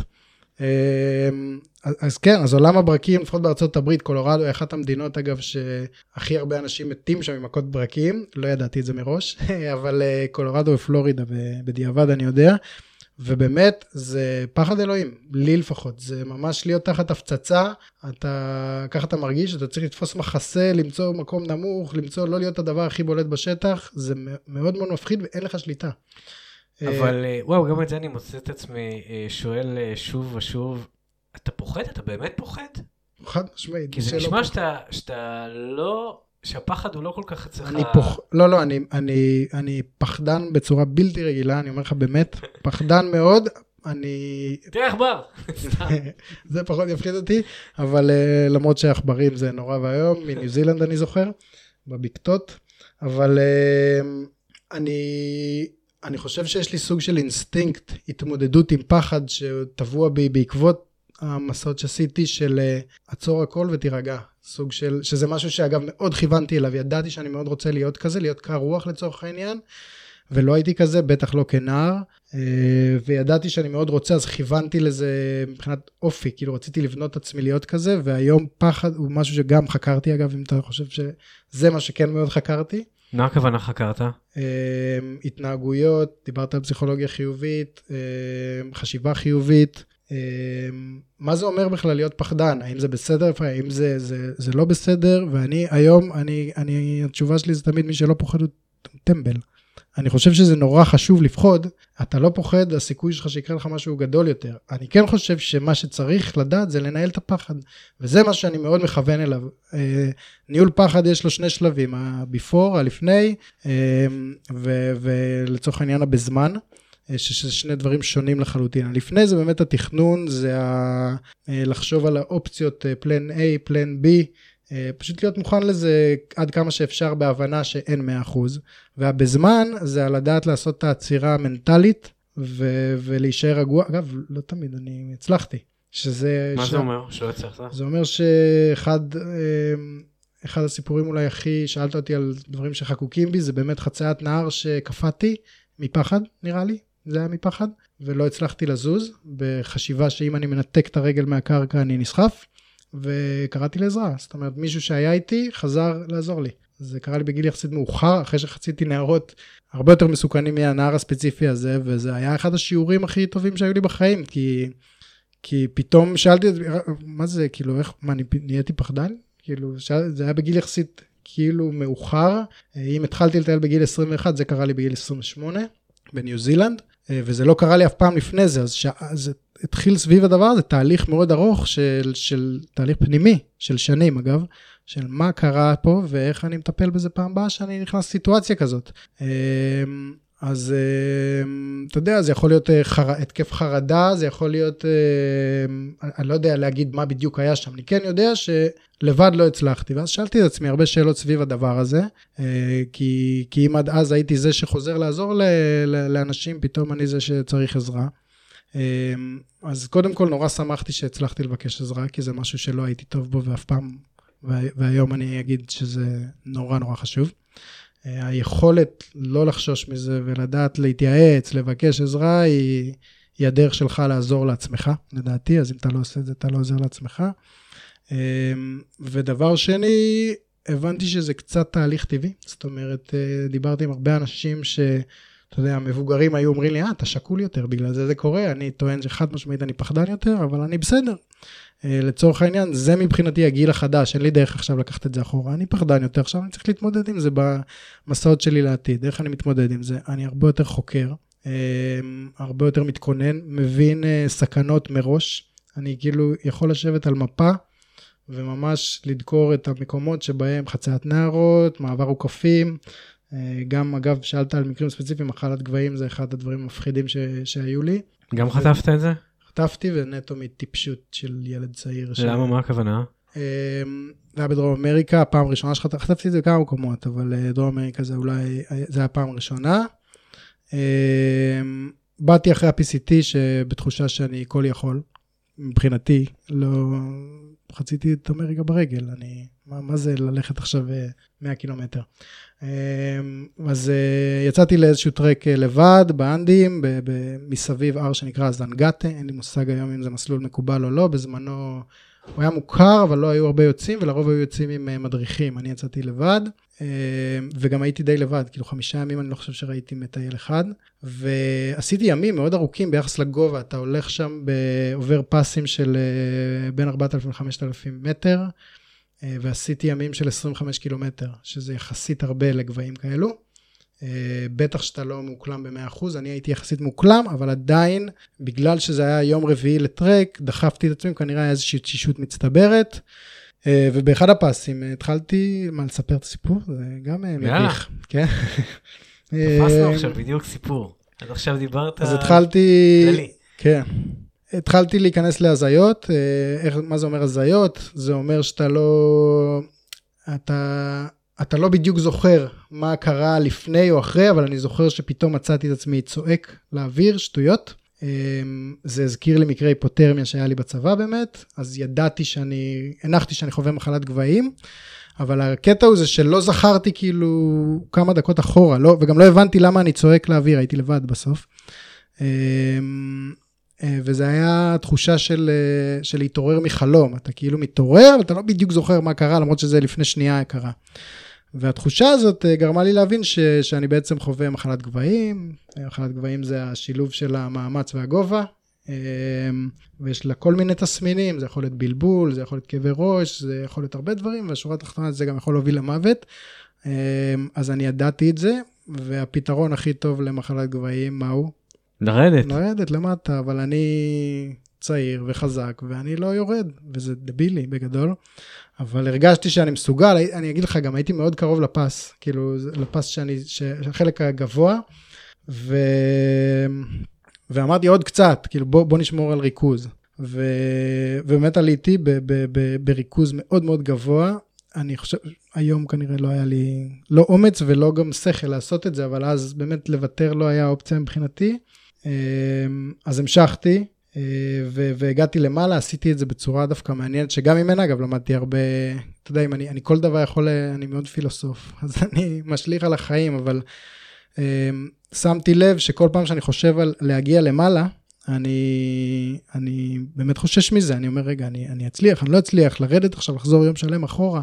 אז כן, אז עולם הברקים, לפחות בארצות הברית, קולורדו היא אחת המדינות, אגב, שהכי הרבה אנשים מתים שם עם מכות ברקים, לא ידעתי את זה מראש, אבל קולורדו ופלורידה, בדיעבד אני יודע, ובאמת זה פחד אלוהים, לי לפחות, זה ממש להיות תחת הפצצה, ככה אתה מרגיש, אתה צריך לתפוס מחסה, למצוא מקום נמוך, לא להיות הדבר הכי בולט בשטח, זה מאוד מאוד מפחיד ואין לך שליטה. אבל וואו, גם את זה אני מוצא את עצמי שואל שוב ושוב, אתה פוחד? אתה באמת פוחד? חד משמעית. כי זה נשמע שאתה לא, שהפחד הוא לא כל כך אצלך. לא, אני פחדן בצורה בלתי רגילה, אני אומר לך באמת, פחדן מאוד, תראה עכבר. זה פחות יפחיד אותי, אבל למרות שהעכברים זה נורא והיום, מניו זילנד אני זוכר, בבקתות, אבל אני חושב שיש לי סוג של אינסטינקט, התמודדות עם פחד שטבוע בי בעקבות המסעות שעשיתי של עצור הכל ותירגע. סוג של, שזה משהו שאגב מאוד כיוונתי אליו, ידעתי שאני מאוד רוצה להיות כזה, להיות קר רוח לצורך העניין, ולא הייתי כזה, בטח לא כנער, וידעתי שאני מאוד רוצה, אז כיוונתי לזה מבחינת אופי, כאילו רציתי לבנות את עצמי להיות כזה, והיום פחד הוא משהו שגם חקרתי אגב, אם אתה חושב שזה מה שכן מאוד חקרתי. מה הכוונה חקרת? התנהגויות, דיברת על פסיכולוגיה חיובית, חשיבה חיובית, מה זה אומר בכלל להיות פחדן? האם זה בסדר? האם זה לא בסדר? ואני היום, התשובה שלי זה תמיד מי שלא פוחד הוא טמבל. אני חושב שזה נורא חשוב לפחוד, אתה לא פוחד, הסיכוי שלך שיקרה לך משהו גדול יותר. אני כן חושב שמה שצריך לדעת זה לנהל את הפחד, וזה מה שאני מאוד מכוון אליו. ניהול פחד יש לו שני שלבים, ה-before, הלפני, ולצורך העניין הבזמן, שזה שני דברים שונים לחלוטין. לפני זה באמת התכנון, זה לחשוב על האופציות פלן A, פלן B, פשוט להיות מוכן לזה עד כמה שאפשר בהבנה שאין 100%, והבזמן זה על הדעת לעשות את העצירה המנטלית, ולהישאר רגוע. אגב, לא תמיד, אני הצלחתי. מה זה אומר שלא הצלחת? זה אומר שאחד הסיפורים אולי הכי, שאלת אותי על דברים שחקוקים בי, זה באמת חציית נהר שקפאתי מפחד, נראה לי, זה היה מפחד, ולא הצלחתי לזוז, בחשיבה שאם אני מנתק את הרגל מהקרקע אני נסחף, וקראתי לעזרה, זאת אומרת, מישהו שהיה איתי חזר לעזור לי. זה קרה לי בגיל יחסית מאוחר, אחרי שחציתי נהרות הרבה יותר מסוכנים מהנהר הספציפי הזה, וזה היה אחד השיעורים הכי טובים שהיו לי בחיים, כי פתאום שאלתי, מה זה, כאילו, מה, נהייתי פחדן? כאילו, זה היה בגיל יחסית כאילו מאוחר, אם התחלתי לטייל בגיל 21, זה קרה לי בגיל 28, בניו זילנד, וזה לא קרה לי אף פעם לפני זה, אז זה התחיל סביב הדבר הזה, תהליך מאוד ארוך של תהליך פנימי, של שנים אגב, של מה קרה פה ואיך אני מטפל בזה פעם הבאה שאני נכנס לסיטואציה כזאת. אז אתה יודע, זה יכול להיות התקף חרדה, זה יכול להיות, אני לא יודע להגיד מה בדיוק היה שם, אני כן יודע שלבד לא הצלחתי, ואז שאלתי את עצמי הרבה שאלות סביב הדבר הזה, כי אם עד אז הייתי זה שחוזר לעזור לאנשים, פתאום אני זה שצריך עזרה. אז קודם כל נורא שמחתי שהצלחתי לבקש עזרה, כי זה משהו שלא הייתי טוב בו ואף פעם, והיום אני אגיד שזה נורא נורא חשוב. היכולת לא לחשוש מזה ולדעת להתייעץ, לבקש עזרה, היא הדרך שלך לעזור לעצמך, לדעתי, אז אם אתה לא עושה את זה, אתה לא עוזר לעצמך. ודבר שני, הבנתי שזה קצת תהליך טבעי, זאת אומרת, דיברתי עם הרבה אנשים אתה יודע, המבוגרים היו אומרים לי, אתה שקול יותר, בגלל זה קורה, אני טוען שחד משמעית אני פחדן יותר, אבל אני בסדר. לצורך העניין, זה מבחינתי הגיל החדש, אין לי דרך עכשיו לקחת את זה אחורה, אני פחדן יותר, עכשיו אני צריך להתמודד עם זה במסעות שלי לעתיד, איך אני מתמודד עם זה? אני הרבה יותר חוקר, הרבה יותר מתכונן, מבין סכנות מראש, אני כאילו יכול לשבת על מפה, וממש לדקור את המקומות שבהם חציית נהרות, מעבר עוקפים, גם אגב, שאלת על מקרים ספציפיים, מחלת גבהים זה אחד הדברים המפחידים שהיו לי. גם חטפת את זה? חטפתי ונטו מטיפשות של ילד צעיר. למה, מה הכוונה? זה היה בדרום אמריקה, הפעם הראשונה שחטפתי את זה בכמה מקומות, אבל דרום אמריקה זה אולי, זה היה הפעם הראשונה. באתי אחרי ה-PCT שבתחושה שאני כל יכול, מבחינתי, לא חציתי את אמריקה ברגל, מה זה ללכת עכשיו 100 קילומטר. אז יצאתי לאיזשהו טרק לבד, באנדים, מסביב הר שנקרא זנגטה, אין לי מושג היום אם זה מסלול מקובל או לא, בזמנו הוא היה מוכר, אבל לא היו הרבה יוצאים, ולרוב היו יוצאים עם מדריכים, אני יצאתי לבד, וגם הייתי די לבד, כאילו 5 ימים אני לא חושב שראיתי מטייל אחד, ועשיתי ימים מאוד ארוכים ביחס לגובה, אתה הולך שם בעובר פסים של בין 4,000 ל-5,000 מטר, ועשיתי ימים של 25 קילומטר, שזה יחסית הרבה לגבהים כאלו, בטח שאתה לא מוקלם ב-100%, אני הייתי יחסית מוקלם, אבל עדיין, בגלל שזה היה יום רביעי לטרק, דחפתי את עצמי, כנראה היה איזושהי תשישות מצטברת, ובאחד הפסים התחלתי, לספר את הסיפור, זה גם מביך. כן. תפסנו עכשיו בדיוק סיפור, עד עכשיו דיברת אז התחלתי, כללי. כן. התחלתי להיכנס להזיות, מה זה אומר הזיות? זה אומר שאתה לא, אתה לא בדיוק זוכר מה קרה לפני או אחרי, אבל אני זוכר שפתאום מצאתי את עצמי צועק לאוויר, שטויות. זה הזכיר לי מקרה היפותרמיה שהיה לי בצבא באמת, אז הנחתי שאני חווה מחלת גבהים, אבל הקטע הוא זה שלא זכרתי כאילו כמה דקות אחורה, וגם לא הבנתי למה אני צועק לאוויר, הייתי לבד בסוף. וזה היה תחושה של להתעורר מחלום, אתה כאילו מתעורר, אבל אתה לא בדיוק זוכר מה קרה, למרות שזה לפני שנייה קרה. והתחושה הזאת גרמה לי להבין שאני בעצם חווה מחלת גבהים, מחלת גבהים זה השילוב של המאמץ והגובה, ויש לה כל מיני תסמינים, זה יכול להיות בלבול, זה יכול להיות כאבי ראש, זה יכול להיות הרבה דברים, והשורה התחתונה זה גם יכול להוביל למוות, אז אני ידעתי את זה, והפתרון הכי טוב למחלת גבהים, מהו? לרדת למטה, אבל אני צעיר וחזק, ואני לא יורד, וזה דבילי בגדול, אבל הרגשתי שאני מסוגל, אני אגיד לך, גם הייתי מאוד קרוב לפס, כאילו, לפס שהחלק הגבוה, ואמרתי עוד קצת, כאילו, בוא נשמור על ריכוז, ובאמת עליתי בריכוז מאוד מאוד גבוה, אני חושב, היום כנראה לא היה לי, לא אומץ ולא גם שכל לעשות את זה, אבל אז באמת לוותר לא היה אופציה מבחינתי, אז המשכתי, והגעתי למעלה, עשיתי את זה בצורה דווקא מעניינת, שגם ממנה, אגב, למדתי הרבה, אתה יודע, אם אני כל דבר יכול, אני מאוד פילוסוף, אז אני משליך על החיים, אבל שמתי לב שכל פעם שאני חושב על להגיע למעלה, אני באמת חושש מזה, אני אומר, רגע, אני אצליח, אני לא אצליח, לרדת עכשיו, לחזור יום שלם אחורה,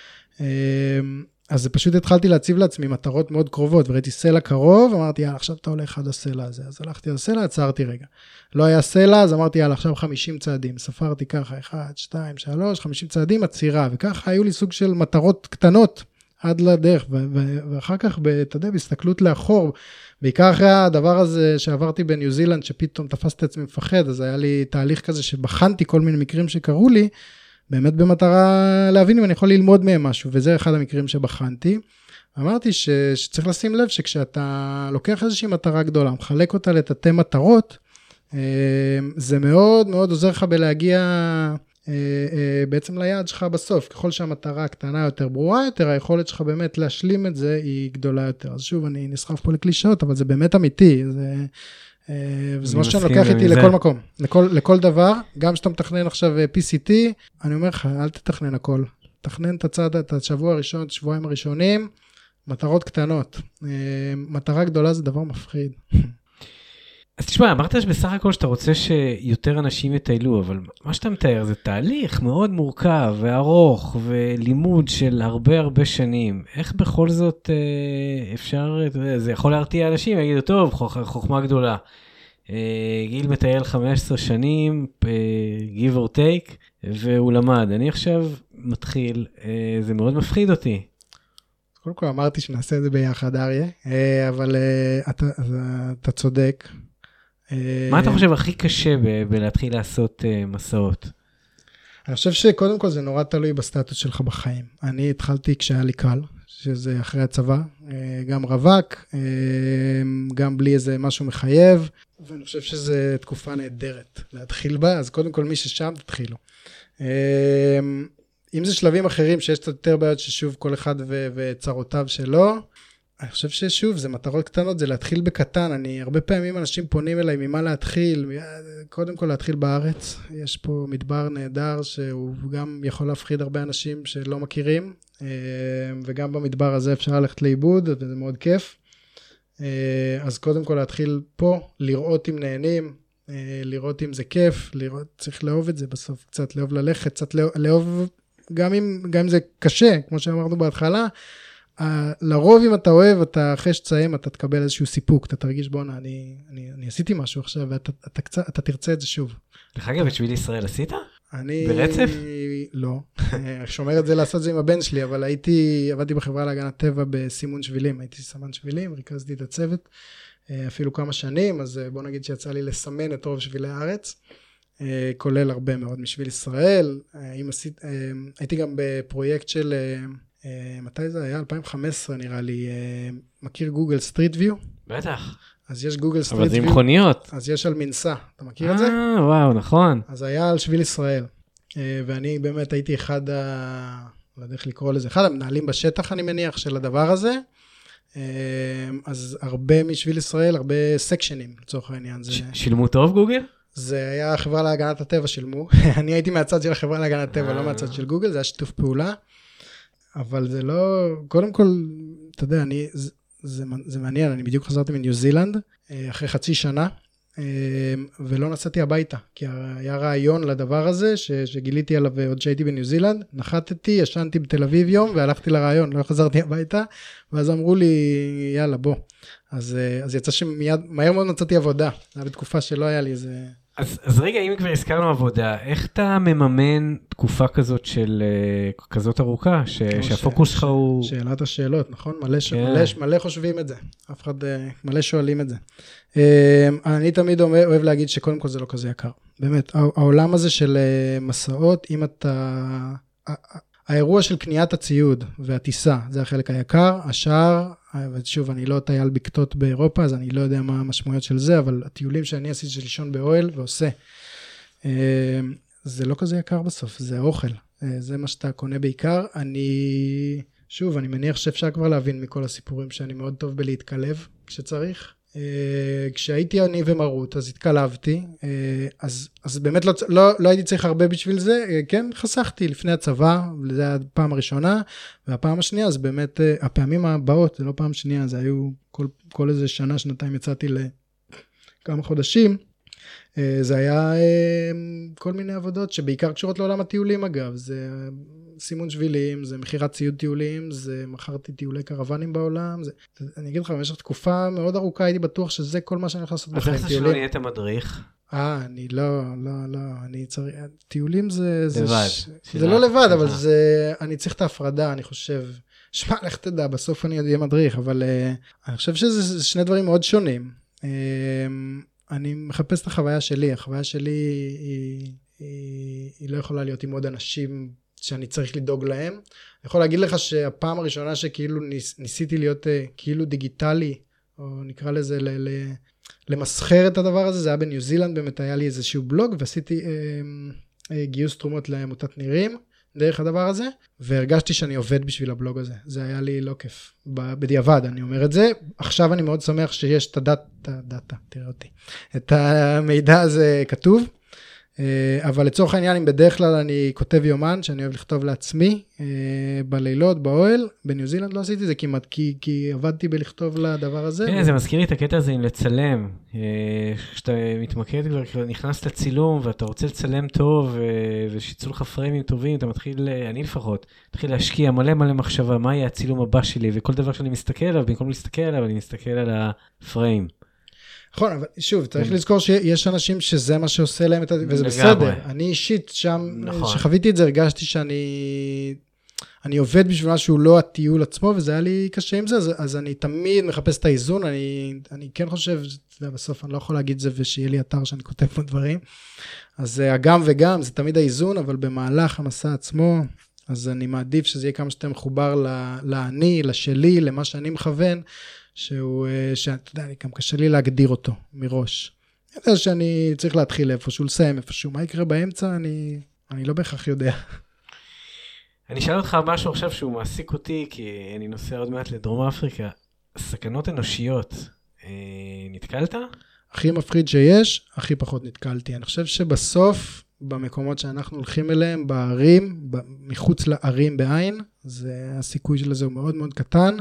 אז פשוט התחלתי להציב לעצמי מטרות מאוד קרובות, וראיתי סלע קרוב, אמרתי, יאללה, עכשיו אתה הולך עד הסלע הזה, אז הלכתי על הסלע, עצרתי רגע. לא היה סלע, אז אמרתי, יאללה, עכשיו 50 צעדים, ספרתי ככה, 1, 2, 3, 50 צעדים, עצירה, וככה היו לי סוג של מטרות קטנות, עד לדרך, ואחר כך, אתה יודע, בהסתכלות לאחור, בעיקר אחרי הדבר הזה שעברתי בניו זילנד, שפתאום תפסתי את עצמי מפחד, אז היה לי תהליך כזה שבחנתי כל מיני מקרים שקרו לי, באמת במטרה להבין אם אני יכול ללמוד מהם משהו, וזה אחד המקרים שבחנתי. אמרתי שצריך לשים לב שכשאתה לוקח איזושהי מטרה גדולה, מחלק אותה לתתי מטרות, זה מאוד מאוד עוזר לך בלהגיע בעצם ליעד שלך בסוף. ככל שהמטרה קטנה יותר, ברורה יותר, היכולת שלך באמת להשלים את זה היא גדולה יותר. אז שוב, אני נסחף פה לקלישאות, אבל זה באמת אמיתי, וזה מה שאני לוקח איתי לכל מקום, לכל דבר, גם שאתה מתכנן עכשיו PCT, אני אומר לך, אל תתכנן הכל, תכנן את השבוע הראשון, את השבועיים הראשונים, מטרות קטנות, מטרה גדולה זה דבר מפחיד. אז תשמע, אמרת שבסך הכל שאתה רוצה שיותר אנשים יטיילו, אבל מה שאתה מתאר זה תהליך מאוד מורכב וארוך ולימוד של הרבה שנים. איך בכל זאת אפשר, זה יכול להרתיע אנשים, יגידו, טוב, חוכמה גדולה. גיל מטייל 15 שנים, give or take, והוא למד. אני עכשיו מתחיל, זה מאוד מפחיד אותי. קודם כל אמרתי שנעשה את זה ביחד, אריה, אבל אתה צודק. מה אתה חושב הכי קשה בלהתחיל לעשות מסעות? אני חושב שקודם כל זה נורא תלוי בסטטוס שלך בחיים. אני התחלתי כשהיה לי קל, שזה אחרי הצבא, גם רווק, גם בלי איזה משהו מחייב, ואני חושב שזו תקופה נהדרת להתחיל בה, אז קודם כל מי ששם תתחילו. אם זה שלבים אחרים שיש קצת יותר בעיות ששוב כל אחד וצרותיו שלו, אני חושב ששוב, זה מטרות קטנות, זה להתחיל בקטן, הרבה פעמים אנשים פונים אליי ממה להתחיל, קודם כל להתחיל בארץ, יש פה מדבר נהדר שהוא גם יכול להפחיד הרבה אנשים שלא מכירים, וגם במדבר הזה אפשר ללכת לאיבוד, וזה מאוד כיף, אז קודם כל להתחיל פה, לראות אם נהנים, לראות אם זה כיף, צריך לאהוב את זה בסוף, קצת לאהוב ללכת, קצת לאהוב, גם אם זה קשה, כמו שאמרנו בהתחלה, לרוב אם אתה אוהב, אתה אחרי שתסיים, אתה תקבל איזשהו סיפוק, אתה תרגיש בונה, אני עשיתי משהו עכשיו, ואתה תרצה את זה שוב. דרך אגב, את שביל ישראל עשית? אני... ברצף? לא, שומר את זה לעשות זה עם הבן שלי, אבל עבדתי בחברה להגנת טבע בסימון שבילים, הייתי סמן שבילים, ריכזתי את הצוות, אפילו כמה שנים, אז בוא נגיד שיצא לי לסמן את רוב שבילי הארץ, כולל הרבה מאוד משביל ישראל, הייתי גם בפרויקט של... מתי זה היה? 2015 נראה לי, מכיר גוגל סטריט ויו? בטח. אז יש גוגל סטריט ויו. אבל זה עם מכוניות. אז יש על מנסה, אתה מכיר את זה? וואו, נכון. אז היה על שביל ישראל, ואני באמת הייתי אחד, לא יודע איך לקרוא לזה, אחד המנהלים בשטח אני מניח של הדבר הזה, אז הרבה משביל ישראל, הרבה סקשנים לצורך העניין. שילמו טוב גוגל? זה היה חברה להגנת הטבע שילמו, אני הייתי מהצד של החברה להגנת הטבע, לא מהצד של גוגל, זה היה שיתוף פעולה, אבל זה לא, קודם כל, אתה יודע, זה מעניין, אני בדיוק חזרתי מניו זילנד, אחרי חצי שנה, ולא נסעתי הביתה, כי היה רעיון לדבר הזה, שגיליתי עליו עוד שהייתי בניו זילנד, נחתתי, ישנתי בתל אביב יום, והלכתי לרעיון, לא חזרתי הביתה, ואז אמרו לי, יאללה, בוא. אז יצא שמיד, מהר מאוד מצאתי עבודה, זה היה בתקופה שלא היה לי איזה... אז רגע, אם כבר הזכרנו עבודה, איך אתה מממן תקופה כזאת של כזאת ארוכה, שהפוקוס שלך הוא... שאלת השאלות, נכון? מלא חושבים את זה, אף אחד מלא שואלים את זה. אני תמיד אוהב להגיד שקודם כל זה לא כזה יקר. באמת, העולם הזה של מסעות, אם אתה... האירוע של קניית הציוד והטיסה, זה החלק היקר, השאר, ושוב, אני לא טייל בקתות באירופה, אז אני לא יודע מה המשמעויות של זה, אבל הטיולים שאני עשיתי של לישון באוהל ועושה, זה לא כזה יקר בסוף, זה האוכל, זה מה שאתה קונה בעיקר. שוב, אני מניח שאפשר כבר להבין מכל הסיפורים שאני מאוד טוב בלהתקלב כשצריך. כשהייתי אני ומרות, אז התקלבתי, אז באמת לא הייתי צריך הרבה בשביל זה, כן, חסכתי לפני הצבא, זה היה הפעם הראשונה, והפעם השנייה, אז באמת, הפעמים הבאות, זה לא פעם שנייה, זה היו כל איזה שנה, שנתיים יצאתי לכמה חודשים, זה היה כל מיני עבודות שבעיקר קשורות לעולם הטיולים אגב, זה סימון שבילים, זה מחירת ציוד טיולים, זה מכרתי טיולי קרוונים בעולם, אני אגיד לך, במשך תקופה מאוד ארוכה הייתי בטוח שזה כל מה שאני יכול לעשות בחיים. אז איך זה שלא נהיית מדריך? אני לא, אני צריך, טיולים זה לבד. זה לא לבד, אבל אני צריך את ההפרדה, אני חושב. שמע, לך תדע, בסוף אני אהיה מדריך, אבל אני חושב שזה שני דברים מאוד שונים. אני מחפש את החוויה שלי, החוויה שלי היא לא יכולה להיות עם עוד אנשים שאני צריך לדאוג להם. אני יכול להגיד לך שהפעם הראשונה שכאילו ניסיתי להיות כאילו דיגיטלי, או נקרא לזה למסחר את הדבר הזה, זה היה בניו זילנד, באמת היה לי איזשהו בלוג, ועשיתי גיוס תרומות לעמותת נירים, דרך הדבר הזה, והרגשתי שאני עובד בשביל הבלוג הזה. זה היה לי לא כיף. בדיעבד, אני אומר את זה. עכשיו אני מאוד שמח שיש את הדאטה, תראה אותי. את המידע הזה כתוב, אבל לצורך העניין, אם בדרך כלל אני כותב יומן, שאני אוהב לכתוב לעצמי, בלילות, באוהל, בניו זילנד לא עשיתי זה כמעט, כי עבדתי בלכתוב לדבר הזה. כן, זה מזכיר לי את הקטע הזה עם לצלם, כשאתה מתמקד כבר, נכנס לצילום, ואתה רוצה לצלם טוב, ושיצאו לך פריימים טובים, אתה מתחיל, אני לפחות, מתחיל להשקיע מלא מחשבה, מה יהיה הצילום הבא שלי, וכל דבר שאני מסתכל עליו, במקום להסתכל עליו, אני מסתכל על הפריים. נכון, אבל שוב, צריך לזכור שיש אנשים שזה מה שעושה להם, וזה בסדר. אני אישית שם, שחוויתי את זה, הרגשתי שאני עובד בשביל משהו לא הטיול עצמו, וזה היה לי קשה עם זה, אז אני תמיד מחפש את האיזון, אני כן חושב, בסוף אני לא יכול להגיד זה, ושיהיה לי אתר שאני כותב פה דברים, אז הגם וגם, זה תמיד האיזון, אבל במהלך המסע עצמו, אז אני מעדיף שזה יהיה כמה שיותר מחובר לאני, לשלי, למה שאני מכוון, שאתה יודע, גם קשה לי להגדיר אותו מראש. אני יודע שאני צריך להתחיל איפשהו, לסיים איפשהו, מה יקרה באמצע, אני לא בהכרח יודע. אני אשאל אותך משהו עכשיו שהוא מעסיק אותי, כי אני נוסע עוד מעט לדרום אפריקה. סכנות אנושיות, נתקלת? הכי מפחיד שיש, הכי פחות נתקלתי. אני חושב שבסוף, במקומות שאנחנו הולכים אליהם, בערים, מחוץ לערים בעין, הסיכוי של זה הוא מאוד מאוד קטן.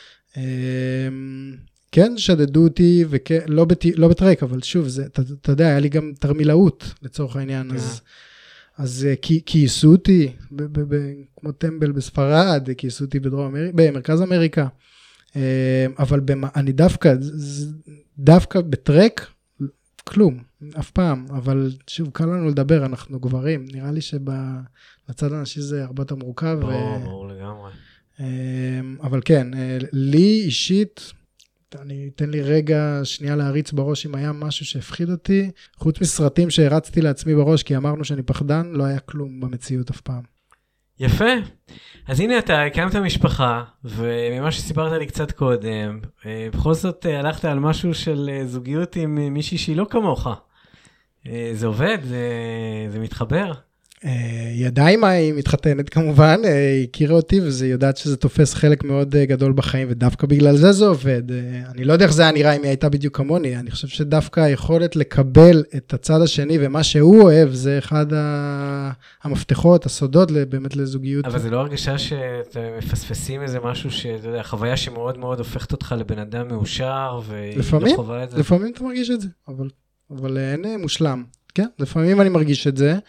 כן, שדדו אותי, לא בטרק, אבל שוב, אתה יודע, היה לי גם תרמילאות לצורך העניין, אז כייסו אותי, כמו טמבל בספרד, כייסו אותי במרכז אמריקה, אבל אני דווקא בטרק, כלום, אף פעם, אבל שוב, קל לנו לדבר, אנחנו גברים, נראה לי שבצד הנשי זה הרבה יותר מורכב. ברור לגמרי. אבל כן, לי אישית, תן לי רגע שנייה להריץ בראש אם היה משהו שהפחיד אותי, חוץ מסרטים שהרצתי לעצמי בראש, כי אמרנו שאני פחדן, לא היה כלום במציאות אף פעם. יפה. אז הנה אתה הקמת משפחה, וממה שסיפרת לי קצת קודם, בכל זאת הלכת על משהו של זוגיות עם מישהי שהיא לא כמוך. זה עובד? זה מתחבר? ידיים היא מתחתנת כמובן, היא הכירה אותי וזה יודעת שזה תופס חלק מאוד גדול בחיים, ודווקא בגלל זה עובד. אני לא יודע איך זה היה נראה אם היא הייתה בדיוק כמוני, אני חושב שדווקא היכולת לקבל את הצד השני ומה שהוא אוהב, זה אחד המפתחות, הסודות באמת לזוגיות. אבל זה לא הרגשה שאתם מפספסים איזה משהו שאתה יודע, חוויה שמאוד מאוד הופכת אותך לבן אדם מאושר, לפעמים אתה מרגיש את זה, אבל אין מושלם. כן, לפעמים אני מרגיש את זה,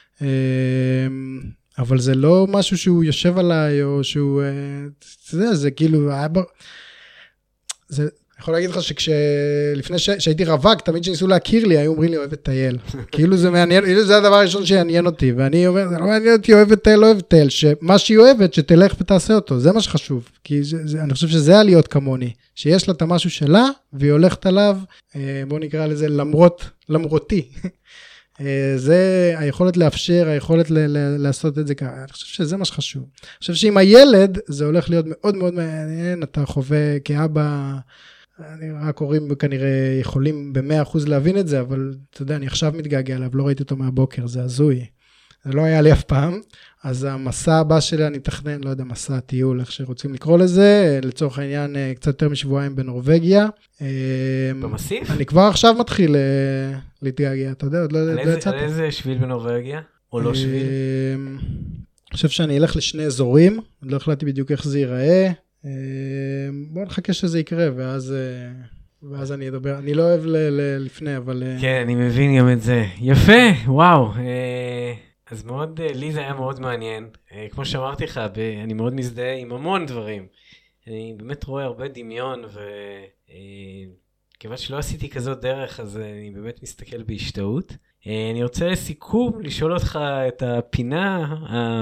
אבל זה לא משהו שהוא יושב עליי, או שהוא, זה כאילו, זה, אני יכול להגיד לך לפני שהייתי רווק, תמיד שניסו להכיר לי, היו אומרים לי, אוהב את טייל. כאילו זה מעניין, זה הדבר הראשון שיעניין אותי, ואני אומר, זה לא מעניין אותי, אוהב את טייל, לא אוהב את טייל, שמה שהיא אוהבת, שתלך ותעשה אותו, זה מה שחשוב, כי אני חושב שזה היה להיות כמוני, שיש לה את המשהו שלה, והיא הולכת עליו, בוא נקרא לזה, למרותי. זה היכולת לאפשר, היכולת לעשות את זה ככה, אני חושב שזה מה שחשוב. אני חושב שעם הילד, זה הולך להיות מאוד מאוד מעניין, אתה חווה כאבא, אני רק הורים כנראה יכולים ב100% להבין את זה, אבל אתה יודע, אני עכשיו מתגעגע עליו, לא ראיתי אותו מהבוקר, זה הזוי. זה לא היה לי אף פעם, אז המסע הבא שלי, אני מתכנן, לא יודע, מסע טיול, איך שרוצים לקרוא לזה, לצורך העניין, קצת יותר משבועיים בנורווגיה. במסיף? אני כבר עכשיו מתחיל להתגעגע, אתה יודע, עוד לא יצאתי. על איזה שביל בנורווגיה? או לא שביל? אני חושב שאני אלך לשני אזורים, אני לא החלטתי בדיוק איך זה ייראה, בוא נחכה שזה יקרה, ואז אני אדבר, אני לא אוהב לפני, אבל... כן, אני מבין גם את זה. יפה, וואו. אז מאוד, לי זה היה מאוד מעניין. כמו שאמרתי לך, אני מאוד מזדהה עם המון דברים. אני באמת רואה הרבה דמיון, וכיוון שלא עשיתי כזאת דרך, אז אני באמת מסתכל בהשתאות. אני רוצה לסיכום לשאול אותך את הפינה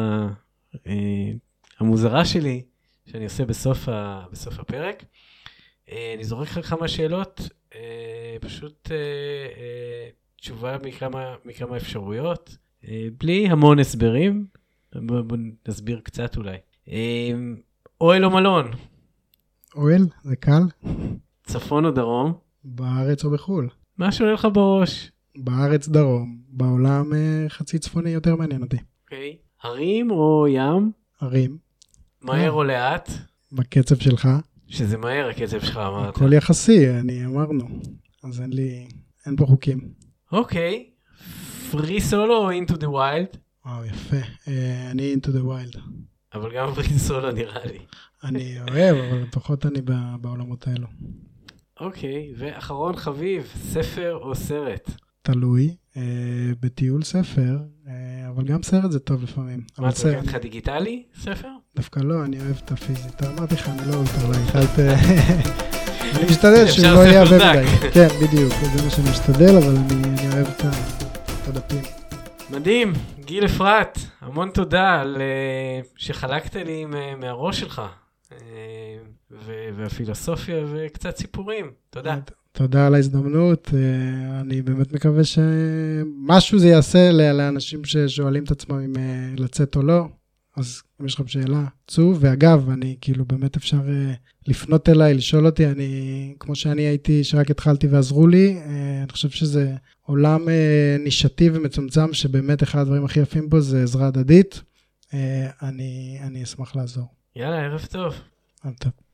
המוזרה שלי, שאני עושה בסוף הפרק. אני זורק לך כמה שאלות, פשוט תשובה מכמה אפשרויות, בלי המון הסברים, בוא נסביר קצת אולי. אוהל או מלון? אוהל, זה קל. צפון או דרום? בארץ או בחול. מה שעולה לך בראש? בארץ דרום, בעולם חצי צפוני יותר מעניין אותי. אוקיי. הרים או ים? הרים. מהר או לאט? בקצב שלך. שזה מהר הקצב שלך, אמרת. הכל יחסי, אמרנו. אז אין פה חוקים. אוקיי. פרי סולו או into the wild? יפה. אני into the wild. אבל גם פרי סולו נראה לי. אני אוהב, אבל פחות אני בעולמות האלו. אוקיי, ואחרון חביב, ספר או סרט? תלוי, בטיול ספר, אבל גם סרט זה טוב לפעמים. מה, אתה לוקח לך דיגיטלי, ספר? דווקא לא, אני אוהב את הפיזית. אמרתי לך, אני לא אולטר, אני משתדל שלא יהיה הרבה מדי. כן, בדיוק, זה מה שאני משתדל, אבל אני אוהב את הדפים. מדהים, גיל אפרת, המון תודה על שחלקת לי מהראש שלך, והפילוסופיה וקצת סיפורים. תודה. תודה על ההזדמנות, אני באמת מקווה שמשהו זה יעשה לאנשים ששואלים את עצמם אם לצאת או לא, אז אם יש לכם שאלה, צאו, ואגב, אני כאילו באמת אפשר לפנות אליי, לשאול אותי, כמו שאני הייתי, שרק התחלתי ועזרו לי, אני חושב שזה עולם נישתי ומצומצם, שבאמת אחד הדברים הכי יפים בו זה עזרה הדדית, אני אשמח לעזור. יאללה, ערב טוב. ערב טוב.